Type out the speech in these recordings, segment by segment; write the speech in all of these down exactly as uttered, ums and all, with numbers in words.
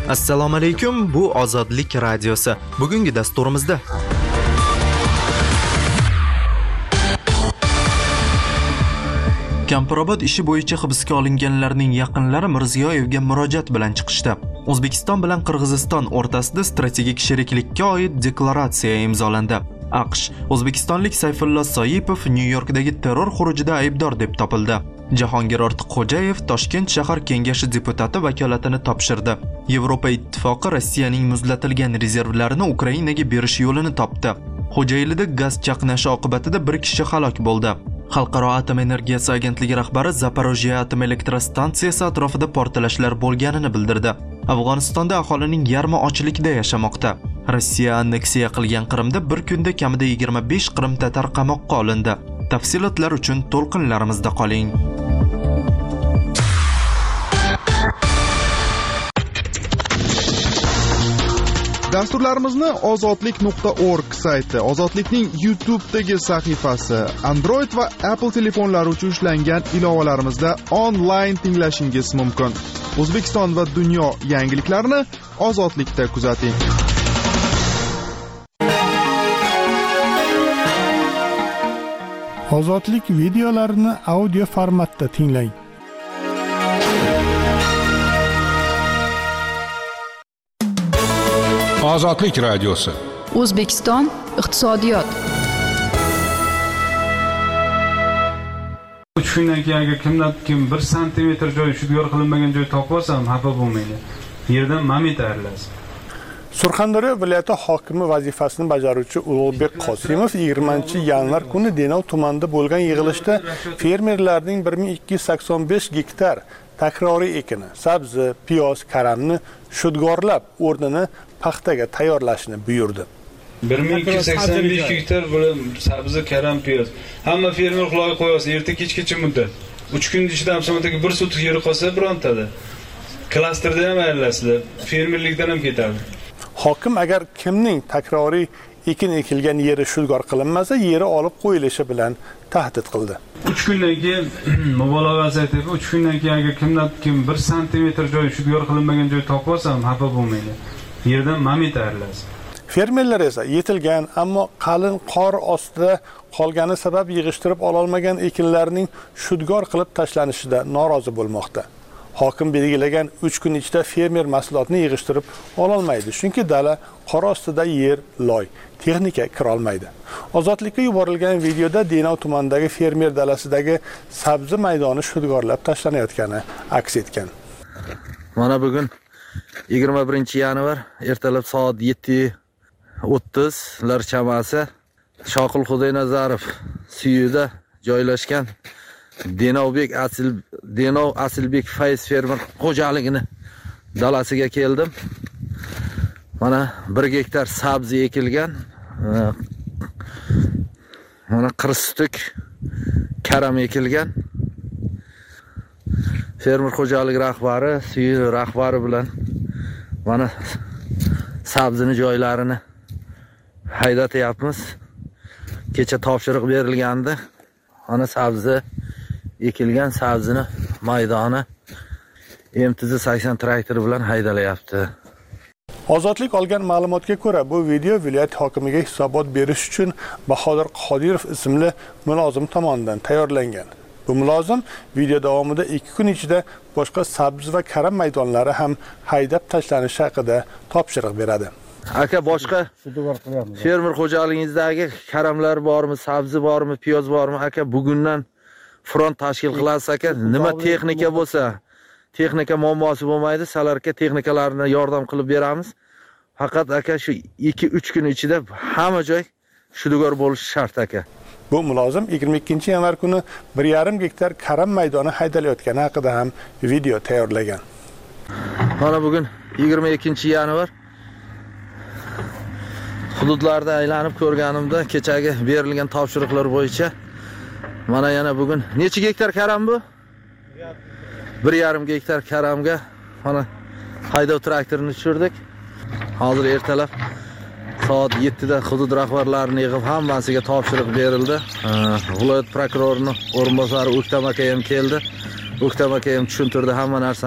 Assalomu alaykum, bu Ozodlik radiosi. Bugungi dasturimizda Kampirobod ishi bo'yicha hibsga olinganlarning yaqinlari Mirziyoyevga murojaat bilan chiqishdi. O'zbekiston bilan Qirg'iziston o'rtasida strategik sheriklikka oid deklaratsiya imzolandi. AQSh O'zbekistonlik Sayfullo Soipov Nyu-Yorkdagi terror xurujida aybdor deb topildi. Jahongir Ortiqxo'jayev Toshkent shahar kengashi deputati vakolatini topshirdi. Yevropa ittifoqi Rossiyaning muzlatilgan rezervlarini Ukrainaga berish yo'lini topdi. Xo'jaylida gaz chaqnashi oqibatida bir kishi halok bo'ldi. Xalqaro atom energiyasi agentligi rahbari Zaporojye atom elektrostansiyasi atrofida portlashlar bo'lganini bildirdi. Afg'onistonda aholining yarmi ochlikda yashamoqda. Rossiya anneksiya qilgan Qrimda bir kunda kamida yigirma besh Qrim tatar qamoqqa olindi. Tafsilotlar uchun to'lqinlarimizda qoling. Dasturlarimizni ozodlik nuqta org sayti, Ozodlikning YouTube'dagi sahifasi, Android va Apple telefonlari uchun ishlangan ilovalarimizda onlayn tinglashingiz mumkin. O'zbekiston va dunyo yangiliklarini Ozodlikda kuzating. Ozodlik videolarini audio formatda tinglang. Ozodlik radiosi. O'zbekiston iqtisodiyot. uch kundan keyin agar kimdan kim bir santimetr joy shudgor qilinmagan joy topib olsam, xafa bo'lmaydi. Yerdan mamit ayrilasiz. Surxondaryo viloyati hokimi vazifasini bajaruvchi Ulug'bek Qosimov yigirmanchi yanvar kuni Denov tumanida bo'lgan yig'ilishda fermerlarning bir ming ikki yuz sakson besh gektar takroriy ekini, sabzi, piyoz, karamni shudgorlab, o'rnini paxtaga tayyorlashni buyurdi. bir ming ikki yuz sakson besh gektar bilan sabzi, karam, piyoz. Hamma fermer quloqqa qo'yasiz, erta kechgacha muddat. uch kun ichida hamsomatdagi bir sotix yeri qolsa birontada. Klasterda ham ayrilasizlar, fermerlikdan ham ketadi. Hokim agar kimning takroriy ekin ekilgan yeri shudgor qilinmasa, yeri olib qo'yilishi bilan tahdid qildi. uch kundan keyin mubolag'asi aytib, uch kundan keyin agar kimdan kim bir santimetr joy shudgor qilinmagan joy topib olsam, xafa bo'lmaydi. Yerdan mamit ayrilasiz. Fermerlar esa yetilgan, ammo qalin qor ostida qolgani sabab yig'ishtirib ololmagan ekinlarning shudgor qilib tashlanishida norozi bo'lmoqda. Hokim belgilagan uch kun ichida fermer mahsulotni yig'ishtirib ololmaydi, chunki dala qor ostida yer loy, texnika kira olmaydi. Ozodlikka yuborilgan videoda Denov tumanidagi fermer dalasidagi sabzi maydoni shudgorlab tashlanayotgani aks etgan. Mana bugun yigirma birinchi yanvar ertalab soat yetti o'ttiz lar chamasi Shoqil Xudoynazarov suyida joylashgan Denovbek Asil Denov Asilbek Fayz fermer xo'jaligini dalasiga keldim. Mana bir gektar sabzi ekilgan. Mana qirstuk karam ekilgan. Fermer xo'jaligi rahbari, suyi rahbari bilan mana sabzini joylarini haydatyapmiz. Kecha topshiriq berilgandi. Ana sabzi ekilgan sabzini maydoni M T Z sakson traktori bilan haydalayapti. Ozodlik olgan ma'lumotga ko'ra, bu video viloyat hokimiga hisobot berish uchun Bahodir Qodirov ismli mulozim tomonidan tayyorlangan. Bu mulozim video davomida ikki kun ichida boshqa sabzi va karam maydonlari ham haydab tashlanishi haqida topshiriq beradi. Aka, boshqa fermer xo'jaligingizdagi karamlar bormi, sabzi bormi, piyoz bormi? Aka, bugundan front tashkil qilasiz aka. Nima texnika bo'lsa, texnika muammosi bo'lmaydi, salarga texnikalarni yordam qilib beramiz. Faqat aka shu ikki uch kun ichida hamma joy shudgor bo'lishi shart aka. Bu mulozim yigirma ikkinchi yanvar kuni bir yarim gektar karam maydoni haydalayotgani haqida ham video tayyorlagan. Mana bugun yigirma ikkinchi yanvar hududlarda aylanib ko'rganimda kechagi berilgan topshiriqlar bo'yicha mana yana bugun necha gektar karam bu? bir yarim gektar karamga mana haydov traktorini tushirdik. Hozir ertalab soat yettida hudud rahbarlarini yig'ib hammasiga topshiriq berildi. Viloyat prokurorining o'rinbosari O'ktam aka ham keldi. O'ktam aka ham tushuntirdi hamma narsani.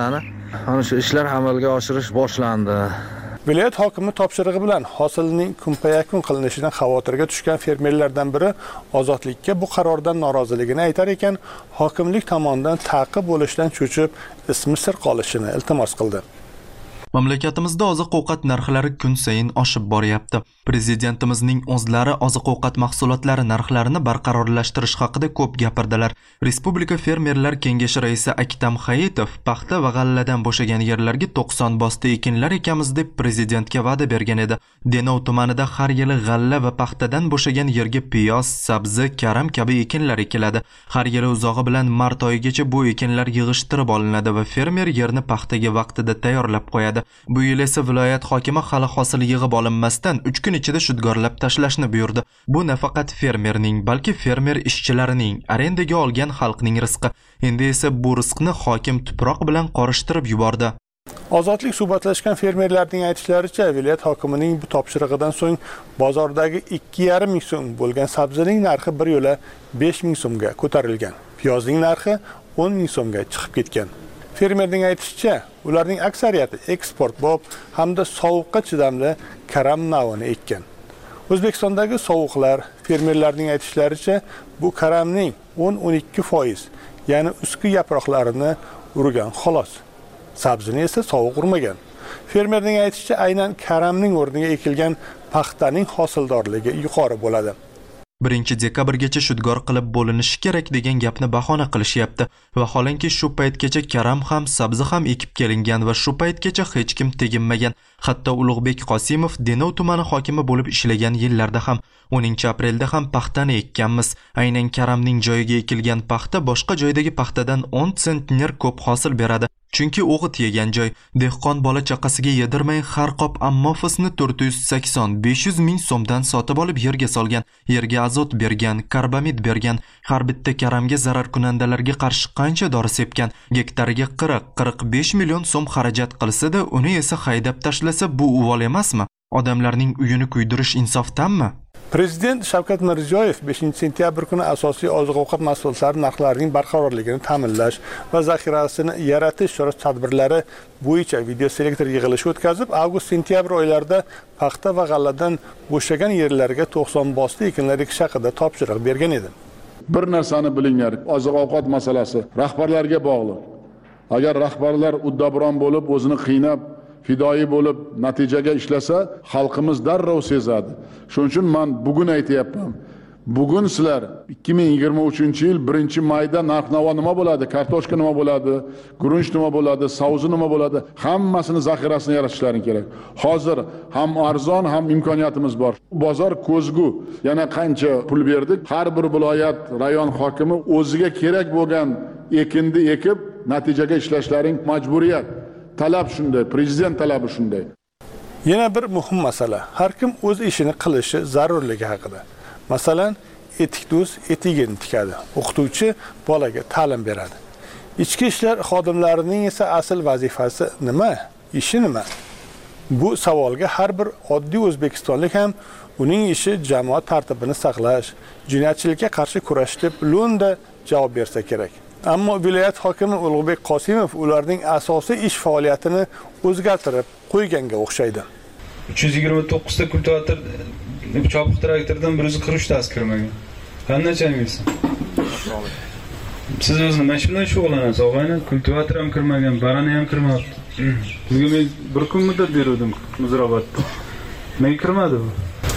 Ana shu ishlar amalga oshirish boshlandi. Viloyat hokimi topshirig'i bilan hosilning kunpayakun qilinishidan xavotirga tushgan fermerlardan biri Ozodlikka bu qarordan noroziligini aytar ekan, hokimlik tomonidan ta'qib bo'lishdan cho'chib, ismi sir qolishini iltimos qildi. Mamlakatimizda oziq-ovqat narxlari kun sayin oshib boryapti. Prezidentimizning o'zlari oziq-ovqat mahsulotlari narxlarini barqarorlashtirish haqida ko'p gapirdilar. Respublika fermerlar kengashi raisi Aktam Hayitov paxta va g'alladan bo'shagan yerlarga to'qson bosta ekinlar ekamiz deb prezidentga va'da bergan edi. Denov tumanida har yili g'alla va paxtadan bo'shagan yerga piyoz, sabzi, karam kabi ekinlar ekiladi. Har yili uzog'i bilan mart oyigacha bu ekinlar yig'ishtirib olinadi va fermer yerni paxtaga vaqtida tayyorlab qo'yadi. Bu yil esa viloyat hokimi hali hosil yig'ib olinmasdan uch kun ichida shudgorlab tashlashni buyurdi. Bu nafaqat fermerning, balki fermer ishchilarining, arendaga olgan xalqning rizqi. Endi esa bu rizqni hokim tuproq bilan qorishtirib yubordi. Ozodlik suhbatlashgan fermerlarning aytishlaricha, viloyat hokimining bu topshirig'idan so'ng bozordagi ikki yarim ming so'm bo'lgan sabzining narxi bir yo'la besh ming so'mga ko'tarilgan. Piyozning narxi o'n ming so'mga chiqib ketgan. Fermerning aytishicha, ularning aksariyati eksportbop hamda sovuqqa chidamli karam navini ekkan. O'zbekistondagi sovuqlar fermerlarning aytishlaricha, bu karamning o'n o'n ikki foiz, ya'ni ustki yaproqlarini urgan xolos. Sabzini esa sovuq urmagan. Fermerning aytishicha, aynan karamning o'rniga ekilgan paxtaning hosildorligi yuqori bo'ladi. birinchi dekabrgacha shudgor qilib bo'linishi kerak degan gapni bahona qilishyapti. Vaholanki shu paytgacha karam ham, sabzi ham ekib kelingan va shu paytgacha hech kim teginmagan. Hatto Ulug'bek Qosimov Denov tumani hokimi bo'lib ishlagan yillarda ham o'ninchi aprelda ham paxtani ekkanmiz. Aynan karamning joyiga ekilgan paxta boshqa joydagi paxtadan o'n sentner ko'p hosil beradi. Chunki o'g'it yegan joy. Dehqon bola chaqasiga yedirmay har qop ammofisni to'rt yuz sakson besh yuz ming so'mdan sotib olib yerga solgan. Yerga azot bergan, karbamid bergan. Har bitta karamga zarar kunandalarga qarshi qancha dori sepgan. Gektariga qirq qirq besh million so'm xarajat qilsa-da, uni esa haydab tashlasa bu uvol emasmi? Odamlarning uyini kuydirish insofdanmi? Prezident Shavkat Mirziyoyev beshinchi sentyabr kuni asosiy oziq-ovqat mahsulotlari narxlarining barqarorligini ta'minlash va zaxirasini yaratish chora-tadbirlari bo'yicha video selektor yig'ilishi o'tkazib, avgust-sentyabr oylarida paxta va g'alladan bo'shagan yerlarga to'qson bosta ekinlar ekish haqida topshiriq bergan edi. Bir narsani bilinglar, oziq-ovqat masalasi rahbarlarga bog'liq. Agar rahbarlar uddaburon bo'lib, o'zini qiynab fidoyi bo'lib natijaga ishlasa, xalqimiz darrov sezadi. Shuning uchun men bugun aytayapman. Bugun sizlar ikki ming yigirma uchinchi yil birinchi mayda narx-navo nima bo'ladi, kartoshka nima bo'ladi, guruch nima bo'ladi, savzi nima bo'ladi, hammasini zaxirasini yaratishlaring kerak. Hozir ham arzon, ham imkoniyatimiz bor. Bozor ko'zgu. Yana qancha pul berdik? Har bir viloyat rayon hokimi o'ziga kerak bo'lgan ekinni ekib, natijaga ishlashlaring majburiyat. Talab shunday, prezident talabi shunday. Yana bir muhim masala, har kim o'z ishini qilishi zarurligi haqida. Masalan, etikdo'z etigini tikadi, o'qituvchi bolaga ta'lim beradi. Ichki ishlar xodimlarining esa asl vazifasi nima? Ishi nima? Bu savolga har bir oddiy o'zbekistonlik ham uning ishi jamoat tartibini saqlash, jinoyatchilikka qarshi kurash deb lo'nda javob bersa kerak. Ammo viloyat hokimi Ulug'bek Qosimov ularning asosiy ish faoliyatini o'zgartirib qo'yganga o'xshaydi. uch yuz yigirma to'qqiz ta kultivator chopiq traktordan bir yuz qirq uch tasi kirmagan. Qanday chaynaysiz? Siz o'zingiz mana shunday shug'ullanasiz, og'ayni, kultivator ham kirmagan, barani ham kirmabdi. Sizga men bir kun muddat berdim Muzrabotda. Nega kirmadi bu?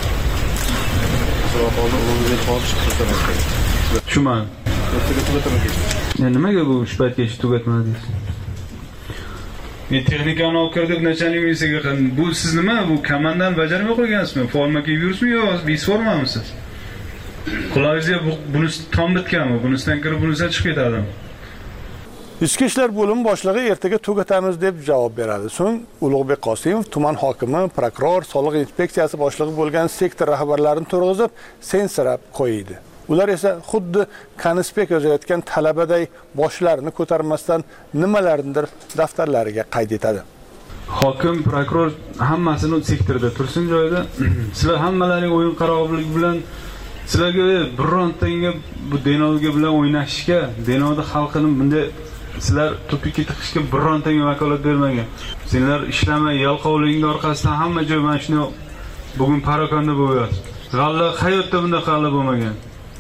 Tushunmadim. Nimaga bu uch paytgacha tugatmadingiz? Men texnikani olib kirib nachalnik misiga bu siz nima bu komandani bajarmay qo'ygansizmi? Forma kiyib yuribsizmi yo biz formamisiz? Qulog'ingizga buni tom bitganmi? Bunisidan kirib bunisidan chiqib ketadi. Ichki ishlar bo'limi boshlig'i ertaga tugatamiz deb javob beradi. So'ng Ulug'bek Qosimov tuman hokimi, prokuror, soliq inspeksiyasi boshlig'i bo'lgan sektor rahbarlarini turg'izib, sensirab qo'ydi. Ular esa xuddi konspekt yozayotgan talabaday boshlarini ko'tarmasdan nimalarnidir daftarlariga qayd etadi. Hokim, prokuror hammasini sektorda tursin joyida. Sizlar hammalaring o'yin qarog'iligi bilan sizlarga birontanga bu Denovga bilan o'ynashishga, Denovda xalqini bunday Sizlar tupikka tiqishga birontaga vakolat bermagan. Senlar ishlamay, yalqovliging orqasidan hamma joy mana shuni bugun parokanda bo'lyapti. G'alla hayotda bunday g'alla bo'lmagan.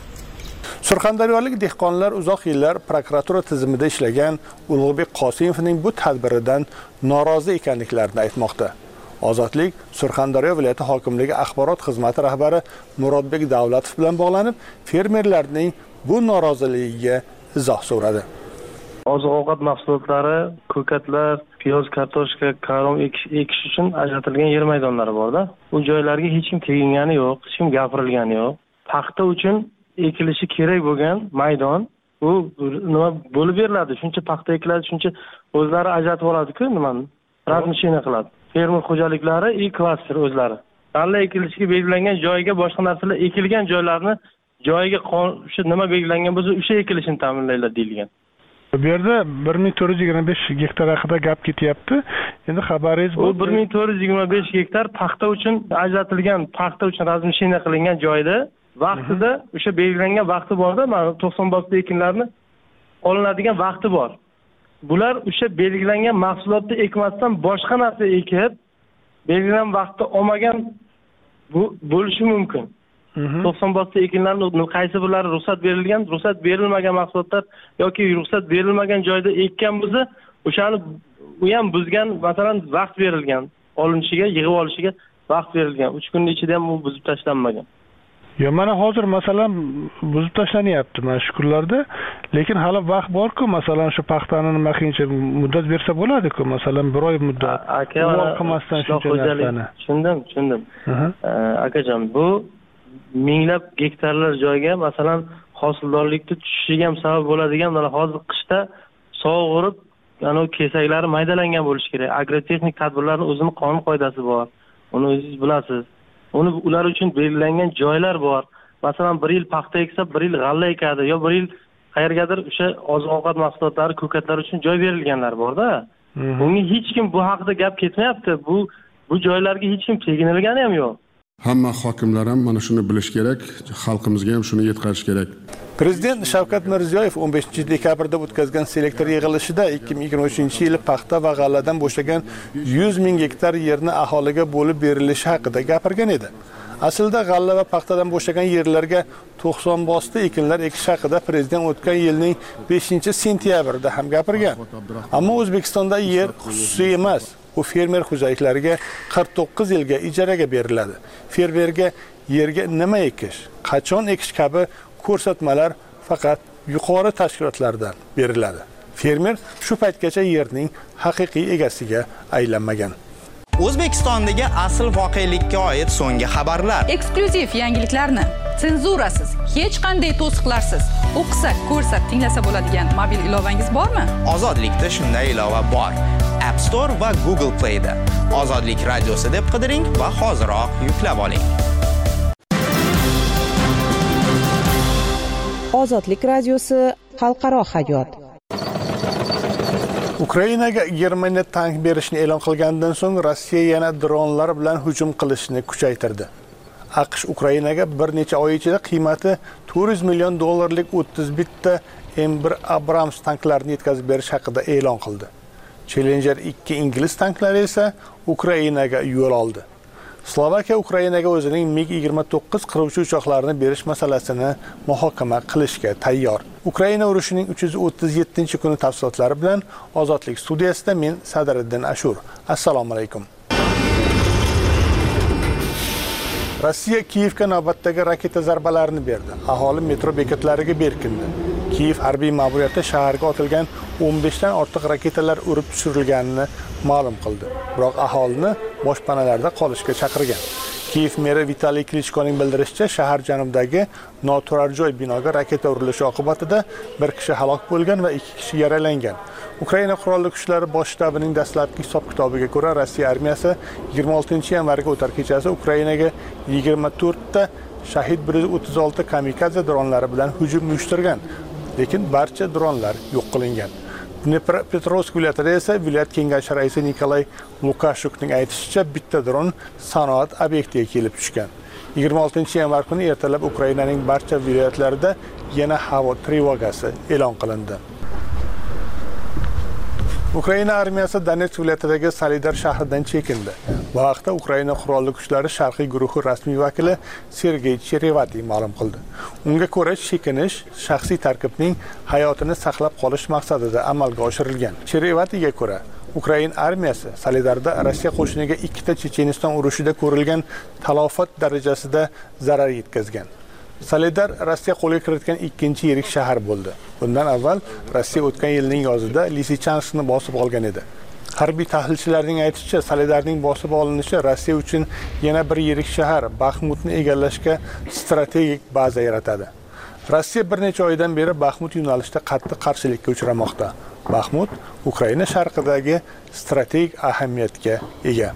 Surxondaryolik dehqonlar uzoq yillar prokuratura tizimida ishlagan Ulug'bek Qosimovning bu tadbiridan norozi ekanliklarini aytmoqda. Ozodlik Surxondaryo viloyati hokimligi axborot xizmati rahbari Murodbek Davlatov bilan bog'lanib, fermerlarning bu noroziligiga izoh so'radi. Oziq-ovqat mahsulotlari, ko'katlar, piyoz, kartoshka, karom ekish uchun ajratilgan yer maydonlari bor-da. U joylarga hech kim tegingani yo'q, hech kim gapirilgani yo'q. Paxta uchun ekilishi kerak bo'lgan maydon u nima bo'lib beriladi? Shuncha paxta ekiladi, shuncha o'zlari ajratib oladi-ku, nimani? Razmishina qiladi. Fermer xo'jaliklari i klaster o'zlari. G'alla ekilishiga belgilangan joyga boshqa narsalar ekilgan joylarni joyiga shu nima belgilangan bo'lsa, o'sha ekilishini ta'minlaylar deyilgan. Bu yerda bir ming to'rt yuz yigirma besh gektar haqida gap ketyapti. Endi xabaringiz bu bir ming to'rt yuz yigirma besh gektar paxta uchun ajratilgan, paxta uchun razmishina qilingan joyda vaqtida o'sha belgilangan vaqti borda, mana to'qson bosda ekinlarni olinadigan vaqti bor. Bular o'sha belgilangan mahsulotni ekmasdan boshqa narsa ekib, belgilangan vaqtda olmagan bu bo'lishi mumkin. to'qson bosda ekinlarning qaysi birlari ruxsat berilgan, ruxsat berilmagan mahsulotlar yoki ruxsat berilmagan joyda ekkan bo'lsa, o'shani u ham buzgan, masalan, vaqt berilgan, olinishiga, yig'ib olishiga vaqt berilgan. uch kunning ichida ham u buzib tashlanmagan. Yo, mana hozir masalan buzib tashlanyapti mana shu kunlarda, lekin hali vaqt bor-ku, masalan shu paxtani nima qiyincha muddat bersa bo'ladi-ku, masalan bir oy muddat. Aka, qilmasdan shuncha narsani. Tushundim, tushundim. Akajon, bu minglab gektarlar joyga masalan hosildorlikni tushishiga ham sabab bo'ladigan, mana hozir qishda sovug'irib, ana kesaklari maydalangan bo'lishi kerak. Agrotexnik tadbirlarning o'zining qonun qoidasi bor. Uni o'zingiz bilasiz. Uni ular uchun belgilangan joylar bor. Masalan, bir yil paxta eksa, bir yil g'alla ekadi, yo bir yil qayergadir o'sha oziq-ovqat mahsulotlari, ko'katlar uchun joy berilganlar bor-da. Bunga hech kim bu haqida gap ketmayapti. Bu bu joylarga hech kim teginilgani ham yo'q. Hamma hokimlar ham mana shuni bilish kerak, xalqimizga ham shuni yetkazish kerak. Prezident Shavkat Mirziyoyev o'n beshinchi dekabrda o'tkazgan selektor yig'ilishida ikki ming yigirma uchinchi yil paxta va g'alladan bo'shagan yuz ming gektar yerni aholiga bo'lib berilishi haqida gapirgan edi. Aslida g'alla va paxtadan bo'shagan yerlarga to'qson bosda ekinlar ekish haqida prezident o'tgan yilning beshinchi sentyabrida ham gapirgan. Ammo O'zbekistonda yer xususiy emas. U fermer xo'jaliklariga qirq to'qqiz yilga ijaraga beriladi. Fermerga yerga nima ekish, qachon ekish kabi ko'rsatmalar faqat yuqori tashkilotlardan beriladi. Fermer shu paytgacha yerning haqiqiy egasiga aylanmagan. O'zbekistondagi asl voqelikka oid so'nggi xabarlar. Eksklyuziv yangiliklarni senzurasiz, hech qanday to'siqlarsiz o'qisa, ko'rsa, tinglasa bo'ladigan mobil ilovangiz bormi? Ozodlikda shunday ilova bor. App Store va Google Play da. Ozodlik radiosi deb qidiring va hoziroq yuklab oling. Ozodlik radiosi xalqaro hayot. Ukrainaga Germaniya tank berishni e'lon qilgandan so'ng Rossiya yana dronlar bilan hujum qilishni kuchaytirdi. AQSh Ukrainaga bir necha oy ichida qiymati to'rt yuz million dollarlik o'ttiz bitta M bir Abrams tanklarini yetkazib berish haqida e'lon qildi. Challenger ikki ingliz tanklari esa Ukrainaga yo'l oldi. Slovakiya Ukrainaga o'zining MiG yigirma to'qqiz qiruvchi uchoqlarini berish masalasini muhokama qilishga tayyor. Ukraina urushining uch yuz o'ttiz yettinchi kuni tafsilotlari bilan Ozodlik studiyasida men Sadriddin Ashur. Assalomu alaykum. Rossiya Kiyevga navbatdagi raketa zarbalarini berdi. Aholi metro bekatlariga berkindi. Kiyev harbiy ma'muriyati shaharga otilgan o'n besh dan ortiq raketalar urib tushirilganini ma'lum qildi. Biroq aholini boshpanalarda qolishga chaqirgan. Kiyev meri Vitaliy Klichkoning bildirishicha, shahar janubidagi noturar joy binoga raketa urilishi oqibatida bir kishi halok bo'lgan va ikki kishi yaralangan. Ukraina qurolli kuchlari bosh shtabining dastlabki hisob-kitobiga ko'ra, Rossiya armiyasi yigirma oltinchi yanvarga o'tar kechasi Ukrainaga yigirma to'rtta Shahid bir yuz o'ttiz olti kamikaze dronlari bilan hujum uyushtirgan. Lekin barcha dronlar yo'q qilingan. Dnepropetrovsk viloyatida esa viloyat kengashi raisi Nikolay Lukashukning aytishicha, bitta dron sanoat obyektiga kelib tushgan. yigirma oltinchi yanvar kuni ertalab Ukrainaning barcha viloyatlarida yana havo trevogasi e'lon qilindi. Ukraina armiyasi Donetsk viloyatidagi Solidar shahridan chekindi. Bu haqda Ukraina qurolli kuchlari sharqiy guruhi rasmiy vakili Sergey Cherevati ma'lum qildi. Unga ko'ra, chekinish shaxsiy tarkibning hayotini saqlab qolish maqsadida amalga oshirilgan. Cherevatiga ko'ra, Ukraina armiyasi Solidarda Rossiya qo'shiniga ikkita Checheniston urushida ko'rilgan talofat darajasida zarar yetkazgan. Solidar Rossiya qo'lga kiritgan ikkinchi yirik shahar bo'ldi. Bundan avval Rossiya o'tgan yilning yozida Lisichanskni bosib olgan edi. Harbiy tahlilchilarning aytishicha, Solidarning bosib olinishi Rossiya uchun yana bir yirik shahar Baxmutni egallashga strategik baza yaratadi. Rossiya bir necha oydan beri Baxmut yo'nalishida qattiq qarshilikka uchramoqda. Baxmut Ukraina sharqidagi strategik ahamiyatga ega.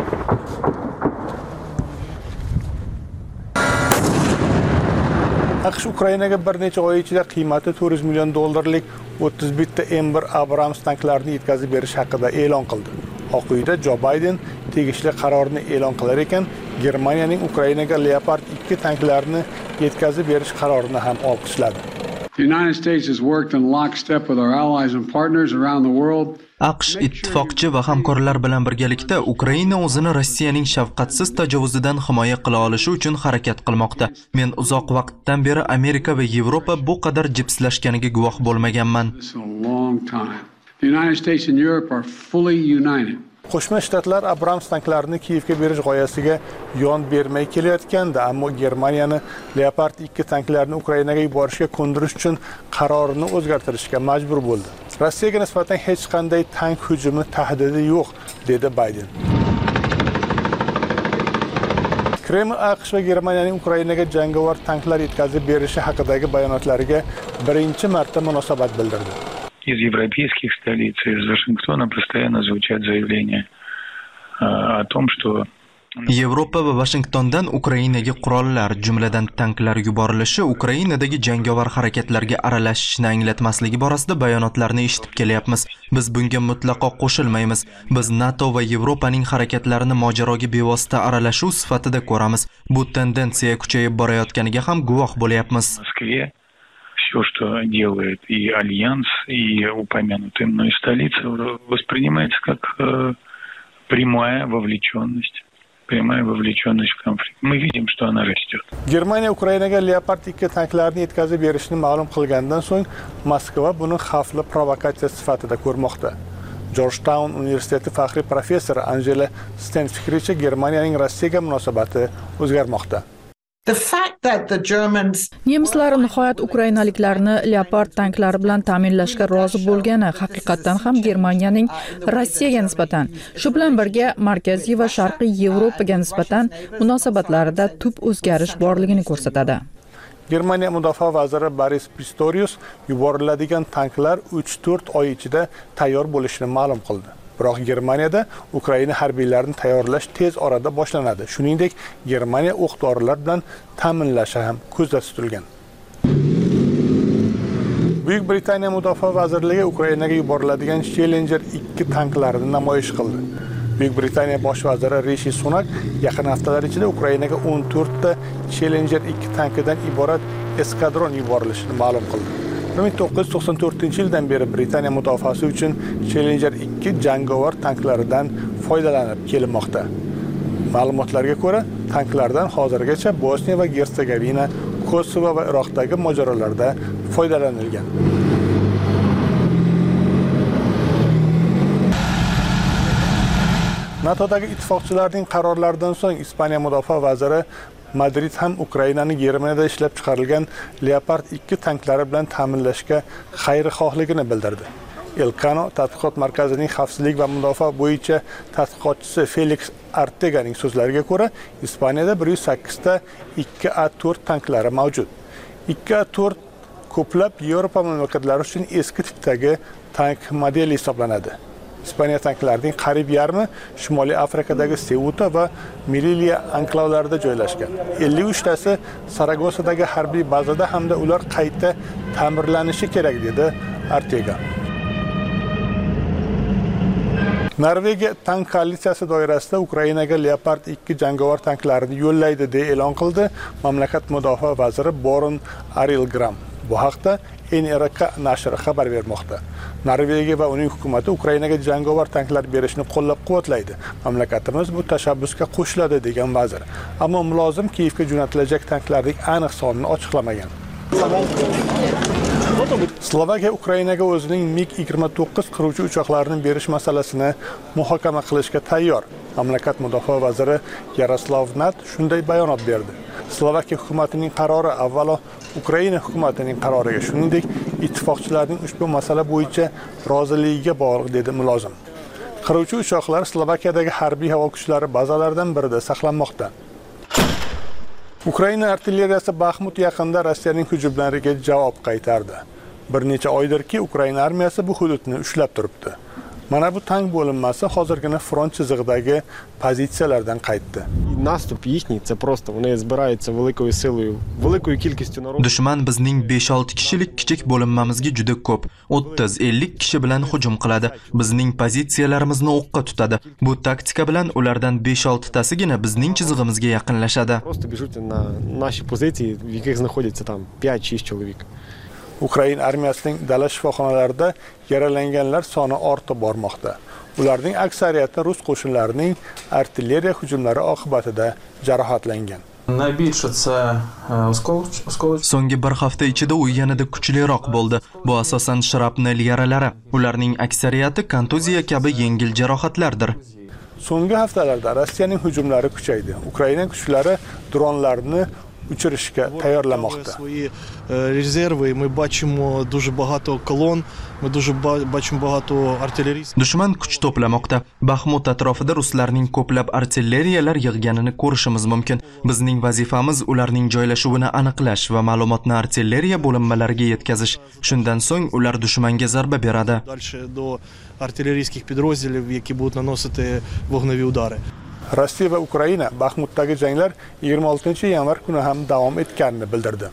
AQSh Ukrainaga bir necha oy ichida qiymati to'rt yuz million dollarlik o'ttiz bitta M bir Abrams tanklarini yetkazib berish haqida e'lon qildi. Oq uyda Jo Bayden tegishli qarorni e'lon qilar ekan, Germaniyaning Ukrainaga Leopard ikki tanklarini yetkazib berish qarorini ham olqishladi. The United States has worked in lockstep with our allies and partners around the world. AQSh ittifoqchi va hamkorlar bilan birgalikda Ukraina o'zini Rossiyaning shafqatsiz tajovuzidan himoya qila olishi uchun harakat qilmoqda. Men uzoq vaqtdan beri Amerika va Yevropa bu qadar jipslashganiga guvoh bo'lmaganman. The United States and Europe are fully united. Qo'shma Shtatlar Abrams tanklarini Kiyevga berish g'oyasiga yon bermay kelayotganda, ammo Germaniyani Leopard ikki tanklarini Ukrainaga yuborishga ko'ndirish uchun qarorini o'zgartirishga majbur bo'ldi. Rossiyaga nisbatan hech qanday tank hujumi tahdidi yo'q, dedi Bayden. Kreml AQSh va Germaniyaning Ukrainaga jangovar tanklar yetkazib berishi haqidagi bayonotlariga birinchi marta munosabat bildirdi. Из европейских столиц, из Вашингтона постоянно звучат заявления о том, что Yevropa va Washingtondan Ukrainaga qurollar, jumladan tanklar yuborilishi Ukrainadagi jangovar harakatlarga aralashishni anglatmasligi borasida bayonotlarni eshitib kelyapmiz. Biz bunga mutlaqo qo'shilmaymiz. Biz NATO va Yevropaning harakatlarini mojaroga bevosita aralashuv sifatida ko'ramiz. Bu tendensiya kuchayib borayotganiga ham guvoh bo'lyapmiz. Все, что делает и Альянс, и упомянутая мной столица, воспринимается как э, прямая вовлеченность. Прямая вовлеченность в конфликт. Мы видим, что она растет. Germaniya Ukrainaga Leopard ikki tanklarini yetkazib berishni ma'lum qilgandan so'ng Moskva buni xavfli provokatsiya sifatida ko'rmoqda. Georgetown universiteti faxriy professori Angela Sten fikricha, Germaniyaning Rossiyaga munosabati o'zgarmoqda. The fact that the Germans Nemislar nihoyat ukrainaliklarni Leopard tanklari bilan ta'minlashga rozi bo'lgani haqiqatan ham Germaniyaning Rossiyaga nisbatan, shu bilan birga Markaziy va Sharqiy Yevropaga nisbatan munosabatlarida tub o'zgarish borligini ko'rsatadi. Germaniya mudofaa vaziri Boris Pistorius yuboriladigan tanklar uch to'rt oy ichida tayyor bo'lishini ma'lum qildi. Biroq Germaniyada Ukraina harbiylarini tayyorlash tez orada boshlanadi. Shuningdek, Germaniya o'q-dorilar bilan ta'minlashi ham ko'zda tutilgan. Buyuk Britaniya Mudofaa vazirligi Ukrainaga yuboriladigan Challenger ikki tanklarini namoyish qildi. Buyuk Britaniya bosh vaziri Rishi Sunak yaqin haftalar ichida Ukrainaga o'n to'rt ta Challenger ikki tankidan iborat eskadron yuborilishini ma'lum qildi. bir ming to'qqiz yuz to'qson to'rtinchi yildan beri Britaniya mudofaasi uchun Challenger ikki jangovar tanklaridan foydalanib kelinmoqda. Ma'lumotlarga ko'ra, tanklardan hozirgacha Bosniya va Gersegovina, Kosovo va Iroqdagi mojarolarda foydalanilgan. NATOdagi ittifoqchilarning qarorlaridan so'ng Ispaniya mudofaa vaziri Madrid ham Ukrainani Germaniyada ishlab chiqarilgan Leopard ikki tanklari bilan ta'minlashga xayrixohligini bildirdi. Elcano tadqiqot markazining xavfsizlik va mudofaa bo'yicha tadqiqotchisi Felix Arteganing so'zlariga ko'ra, Ispaniyada bir yuz sakkiz ta ikki A to'rt tanklari mavjud. ikki A to'rt ko'plab Yevropa mamlakatlari uchun eski tipdagi tank modeli hisoblanadi. Ispaniya tanklarining qariyb yarmi Shimoliy Afrikadagi Ceuta va Melilla anklavlarida joylashgan. ellik uch tasi Saragosadagi harbiy bazada hamda ular qayta ta'mirlanishi kerak, dedi Artega. Norvegiya tank koalitsiyasi doirasida Ukrainaga Leopard ikki jangovar tanklarini yo'llaydi deb e'lon qildi mamlakat mudofaa vaziri Boron Arilgram. Bu haqda N R K nashri xabar bermoqda. Norvegiya va uning hukumati Ukrainaga jangovar tanklar berishni qo'llab-quvvatlaydi. Mamlakatimiz bu tashabbusga qo'shiladi degan vazir. Ammo mulozim Kiyevga jo'natilajak tanklarning aniq sonini ochiqlamagan. Slovakiya Ukrainaga o'zining MiG yigirma to'qqiz qiruvchi uchoqlarini berish masalasini muhokama qilishga tayyor. Mamlakat mudofaa vaziri Yaroslav Nat shunday bayonot berdi. Slovakiya hukumatining qarori avvalo Ukraina hukumatining qaroriga, shuningdek, ittifoqchilarning ushbu masala bo'yicha roziligiga bog'liq dedi mulozim. Qiruvchi uchoqlar Slovakiyadagi harbiy havo kuchlari bazalaridan birida saqlanmoqda. Ukraina artilleriyasi Baxmut yaqinida Rossiyaning hujumlariga javob qaytardi. Bir necha oydirki, Ukraina armiyasi bu hududni ushlab turibdi. Mana bu tank bo'linmasi hozirgina front chizig'idagi pozitsiyalardan qaytdi. Наступ їхній це просто вони збираються великою силою, великою кількістю народу. Dushman bizning besh olti kishilik kichik bo'linmamizga juda ko'p, o'ttiz ellik kishi bilan hujum qiladi. Bizning pozitsiyalarimizni o'qqa tutadi. Bu taktika bilan ulardan besh olti tasigina bizning chizig'imizga yaqinlashadi. Просто біжуть на наші позиції, в яких знаходяться там п'ять шість чоловік. Ukraina armiyasining dala shifoxonalarida yaralanganlar soni ortib bormoqda. Ularning aksariyati rus qo'shinlarining artilleriya hujumlari oqibatida jarohatlangan. So'nggi bir hafta ichida u yanada kuchliroq bo'ldi. Bu asosan shrapnel yaralari. Ularning aksariyati kontuziya kabi yengil jarohatlardir. So'nggi haftalarda Rossiyaning hujumlari kuchaydi. Ukraina kuchlari dronlarni uchirishga tayyorlamoqda. Резерви, ми бачимо дуже багато колон, ми дуже бачимо багато артиллерийских. Dushman kuch to'plamoqda. Baxmut atrofida ruslarning ko'plab artilleriyalar yig'ganini ko'rishimiz mumkin. Bizning vazifamiz ularning joylashuvini aniqlash va ma'lumotni artilleriya bo'linmalariga yetkazish. Shundan so'ng ular dushmanga zarba beradi. Дальше до артиллерийских підрозділів, які будуть наносити вогневі удари. Rossiya va Ukraina Baxmutdagi janglar yigirma oltinchi yanvar kuni ham davom etganini bildirdi.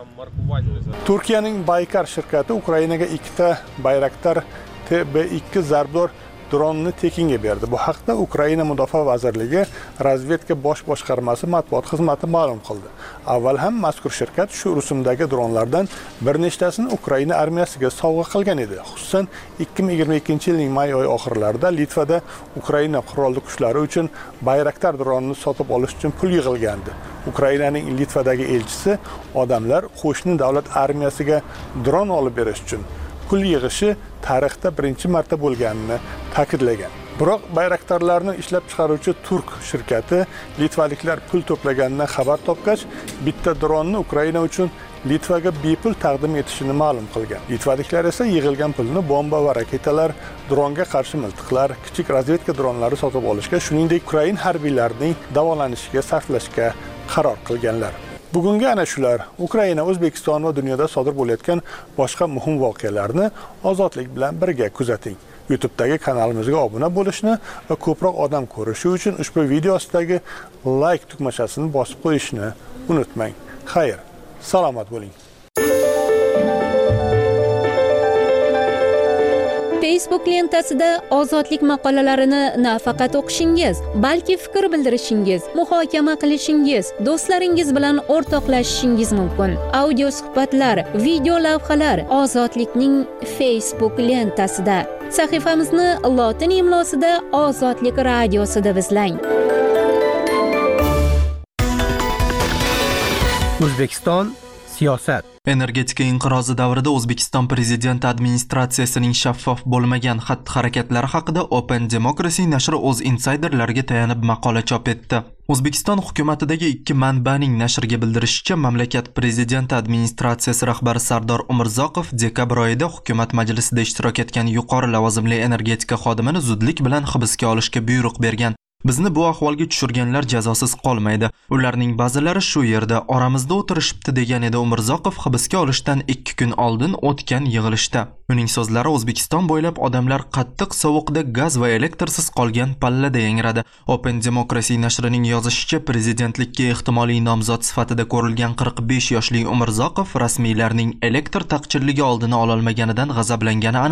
Turkiyaning Baykar shirkati Ukrainaga ikkita Bayraktar T B ikki zarbdor dronni tekinga berdi. Bu haqda Ukraina Mudofaa vazirligi razvedka bosh boshqarmasi matbuot xizmati ma'lum qildi. Avval ham mazkur shirkat shu rusumdagi dronlardan bir nechtasini Ukraina armiyasiga sovg'a qilgan edi. Xususan, ikki ming yigirma ikkinchi yilning may oyi oxirlarida Litvada Ukraina qurolli kuchlari uchun Bayraktar dronini sotib olish uchun pul yig'ilgandi. Ukrainaning Litvadagi elchisi odamlar qo'shni davlat armiyasiga dron olib berish uchun pul yig'ishi tarixda birinchi marta bo'lganini ta'kidlagan. Biroq bayraktarlarni ishlab chiqaruvchi turk shirkati litvaliklar pul to'plaganidan xabar topgach, bitta dronni Ukraina uchun Litvaga bepul taqdim etishini ma'lum qilgan. Litvaliklar esa yig'ilgan pulni bomba va raketalar, dronga qarshi miltiqlar, kichik razvedka dronlari sotib olishga, shuningdek Ukraina harbiylarining davolanishiga sarflashga qaror qilganlar. Bugungi ana shular Ukraina, O'zbekiston va dunyoda sodir bo'layotgan boshqa muhim voqealarni ozodlik bilan birga kuzating. YouTube'dagi kanalimizga obuna bo'lishni va ko'proq odam ko'rishi uchun ushbu video ostidagi like tugmachasini bosib qo'yishni unutmang. Xayr, salomat bo'ling. Facebook lentasida ozodlik maqolalarini nafaqat o'qishingiz, balki fikr bildirishingiz, muhokama qilishingiz, do'stlaringiz bilan o'rtoqlashishingiz mumkin. Audio suhbatlar, video lavhalar Ozodlikning Facebook lentasida. Sahifamizni lotin imlosida Ozodlik radiosida izlang. O'zbekiston siyosat. Energetika inqirozi davrida O'zbekiston prezidenti administratsiyasining shaffof bo'lmagan xatti-harakatlari haqida Open Democracy nashri o'z insiderlariga tayanib maqola chop etdi. O'zbekiston hukumatidagi ikki manbaning nashrga bildirishicha, mamlakat prezidenti administratsiyasi rahbari Sardor Umurzoqov dekabr oyida hukumat majlisida ishtirok etgan yuqori lavozimli energetika xodimini zudlik bilan hibsga olishga buyruq bergan. Bizni bu ahvolga tushirganlar jazosiz qolmaydi. Ularning ba'zilari shu yerda oramizda o'tirishibdi degan edi Umurzoqov hibsga olishdan ikki kun oldin o'tgan yig'ilishda. Uning so'zlari O'zbekiston bo'ylab odamlar qattiq sovuqda gaz va elektrsiz qolgan pallada yangradi. Open Democracy nashrining yozishicha, prezidentlikka ehtimoliy nomzod sifatida ko'rilgan qirq besh yoshli Umurzoqov rasmiylarning elektr taqchilligi oldini ololmaganidan g'azablangani aniq.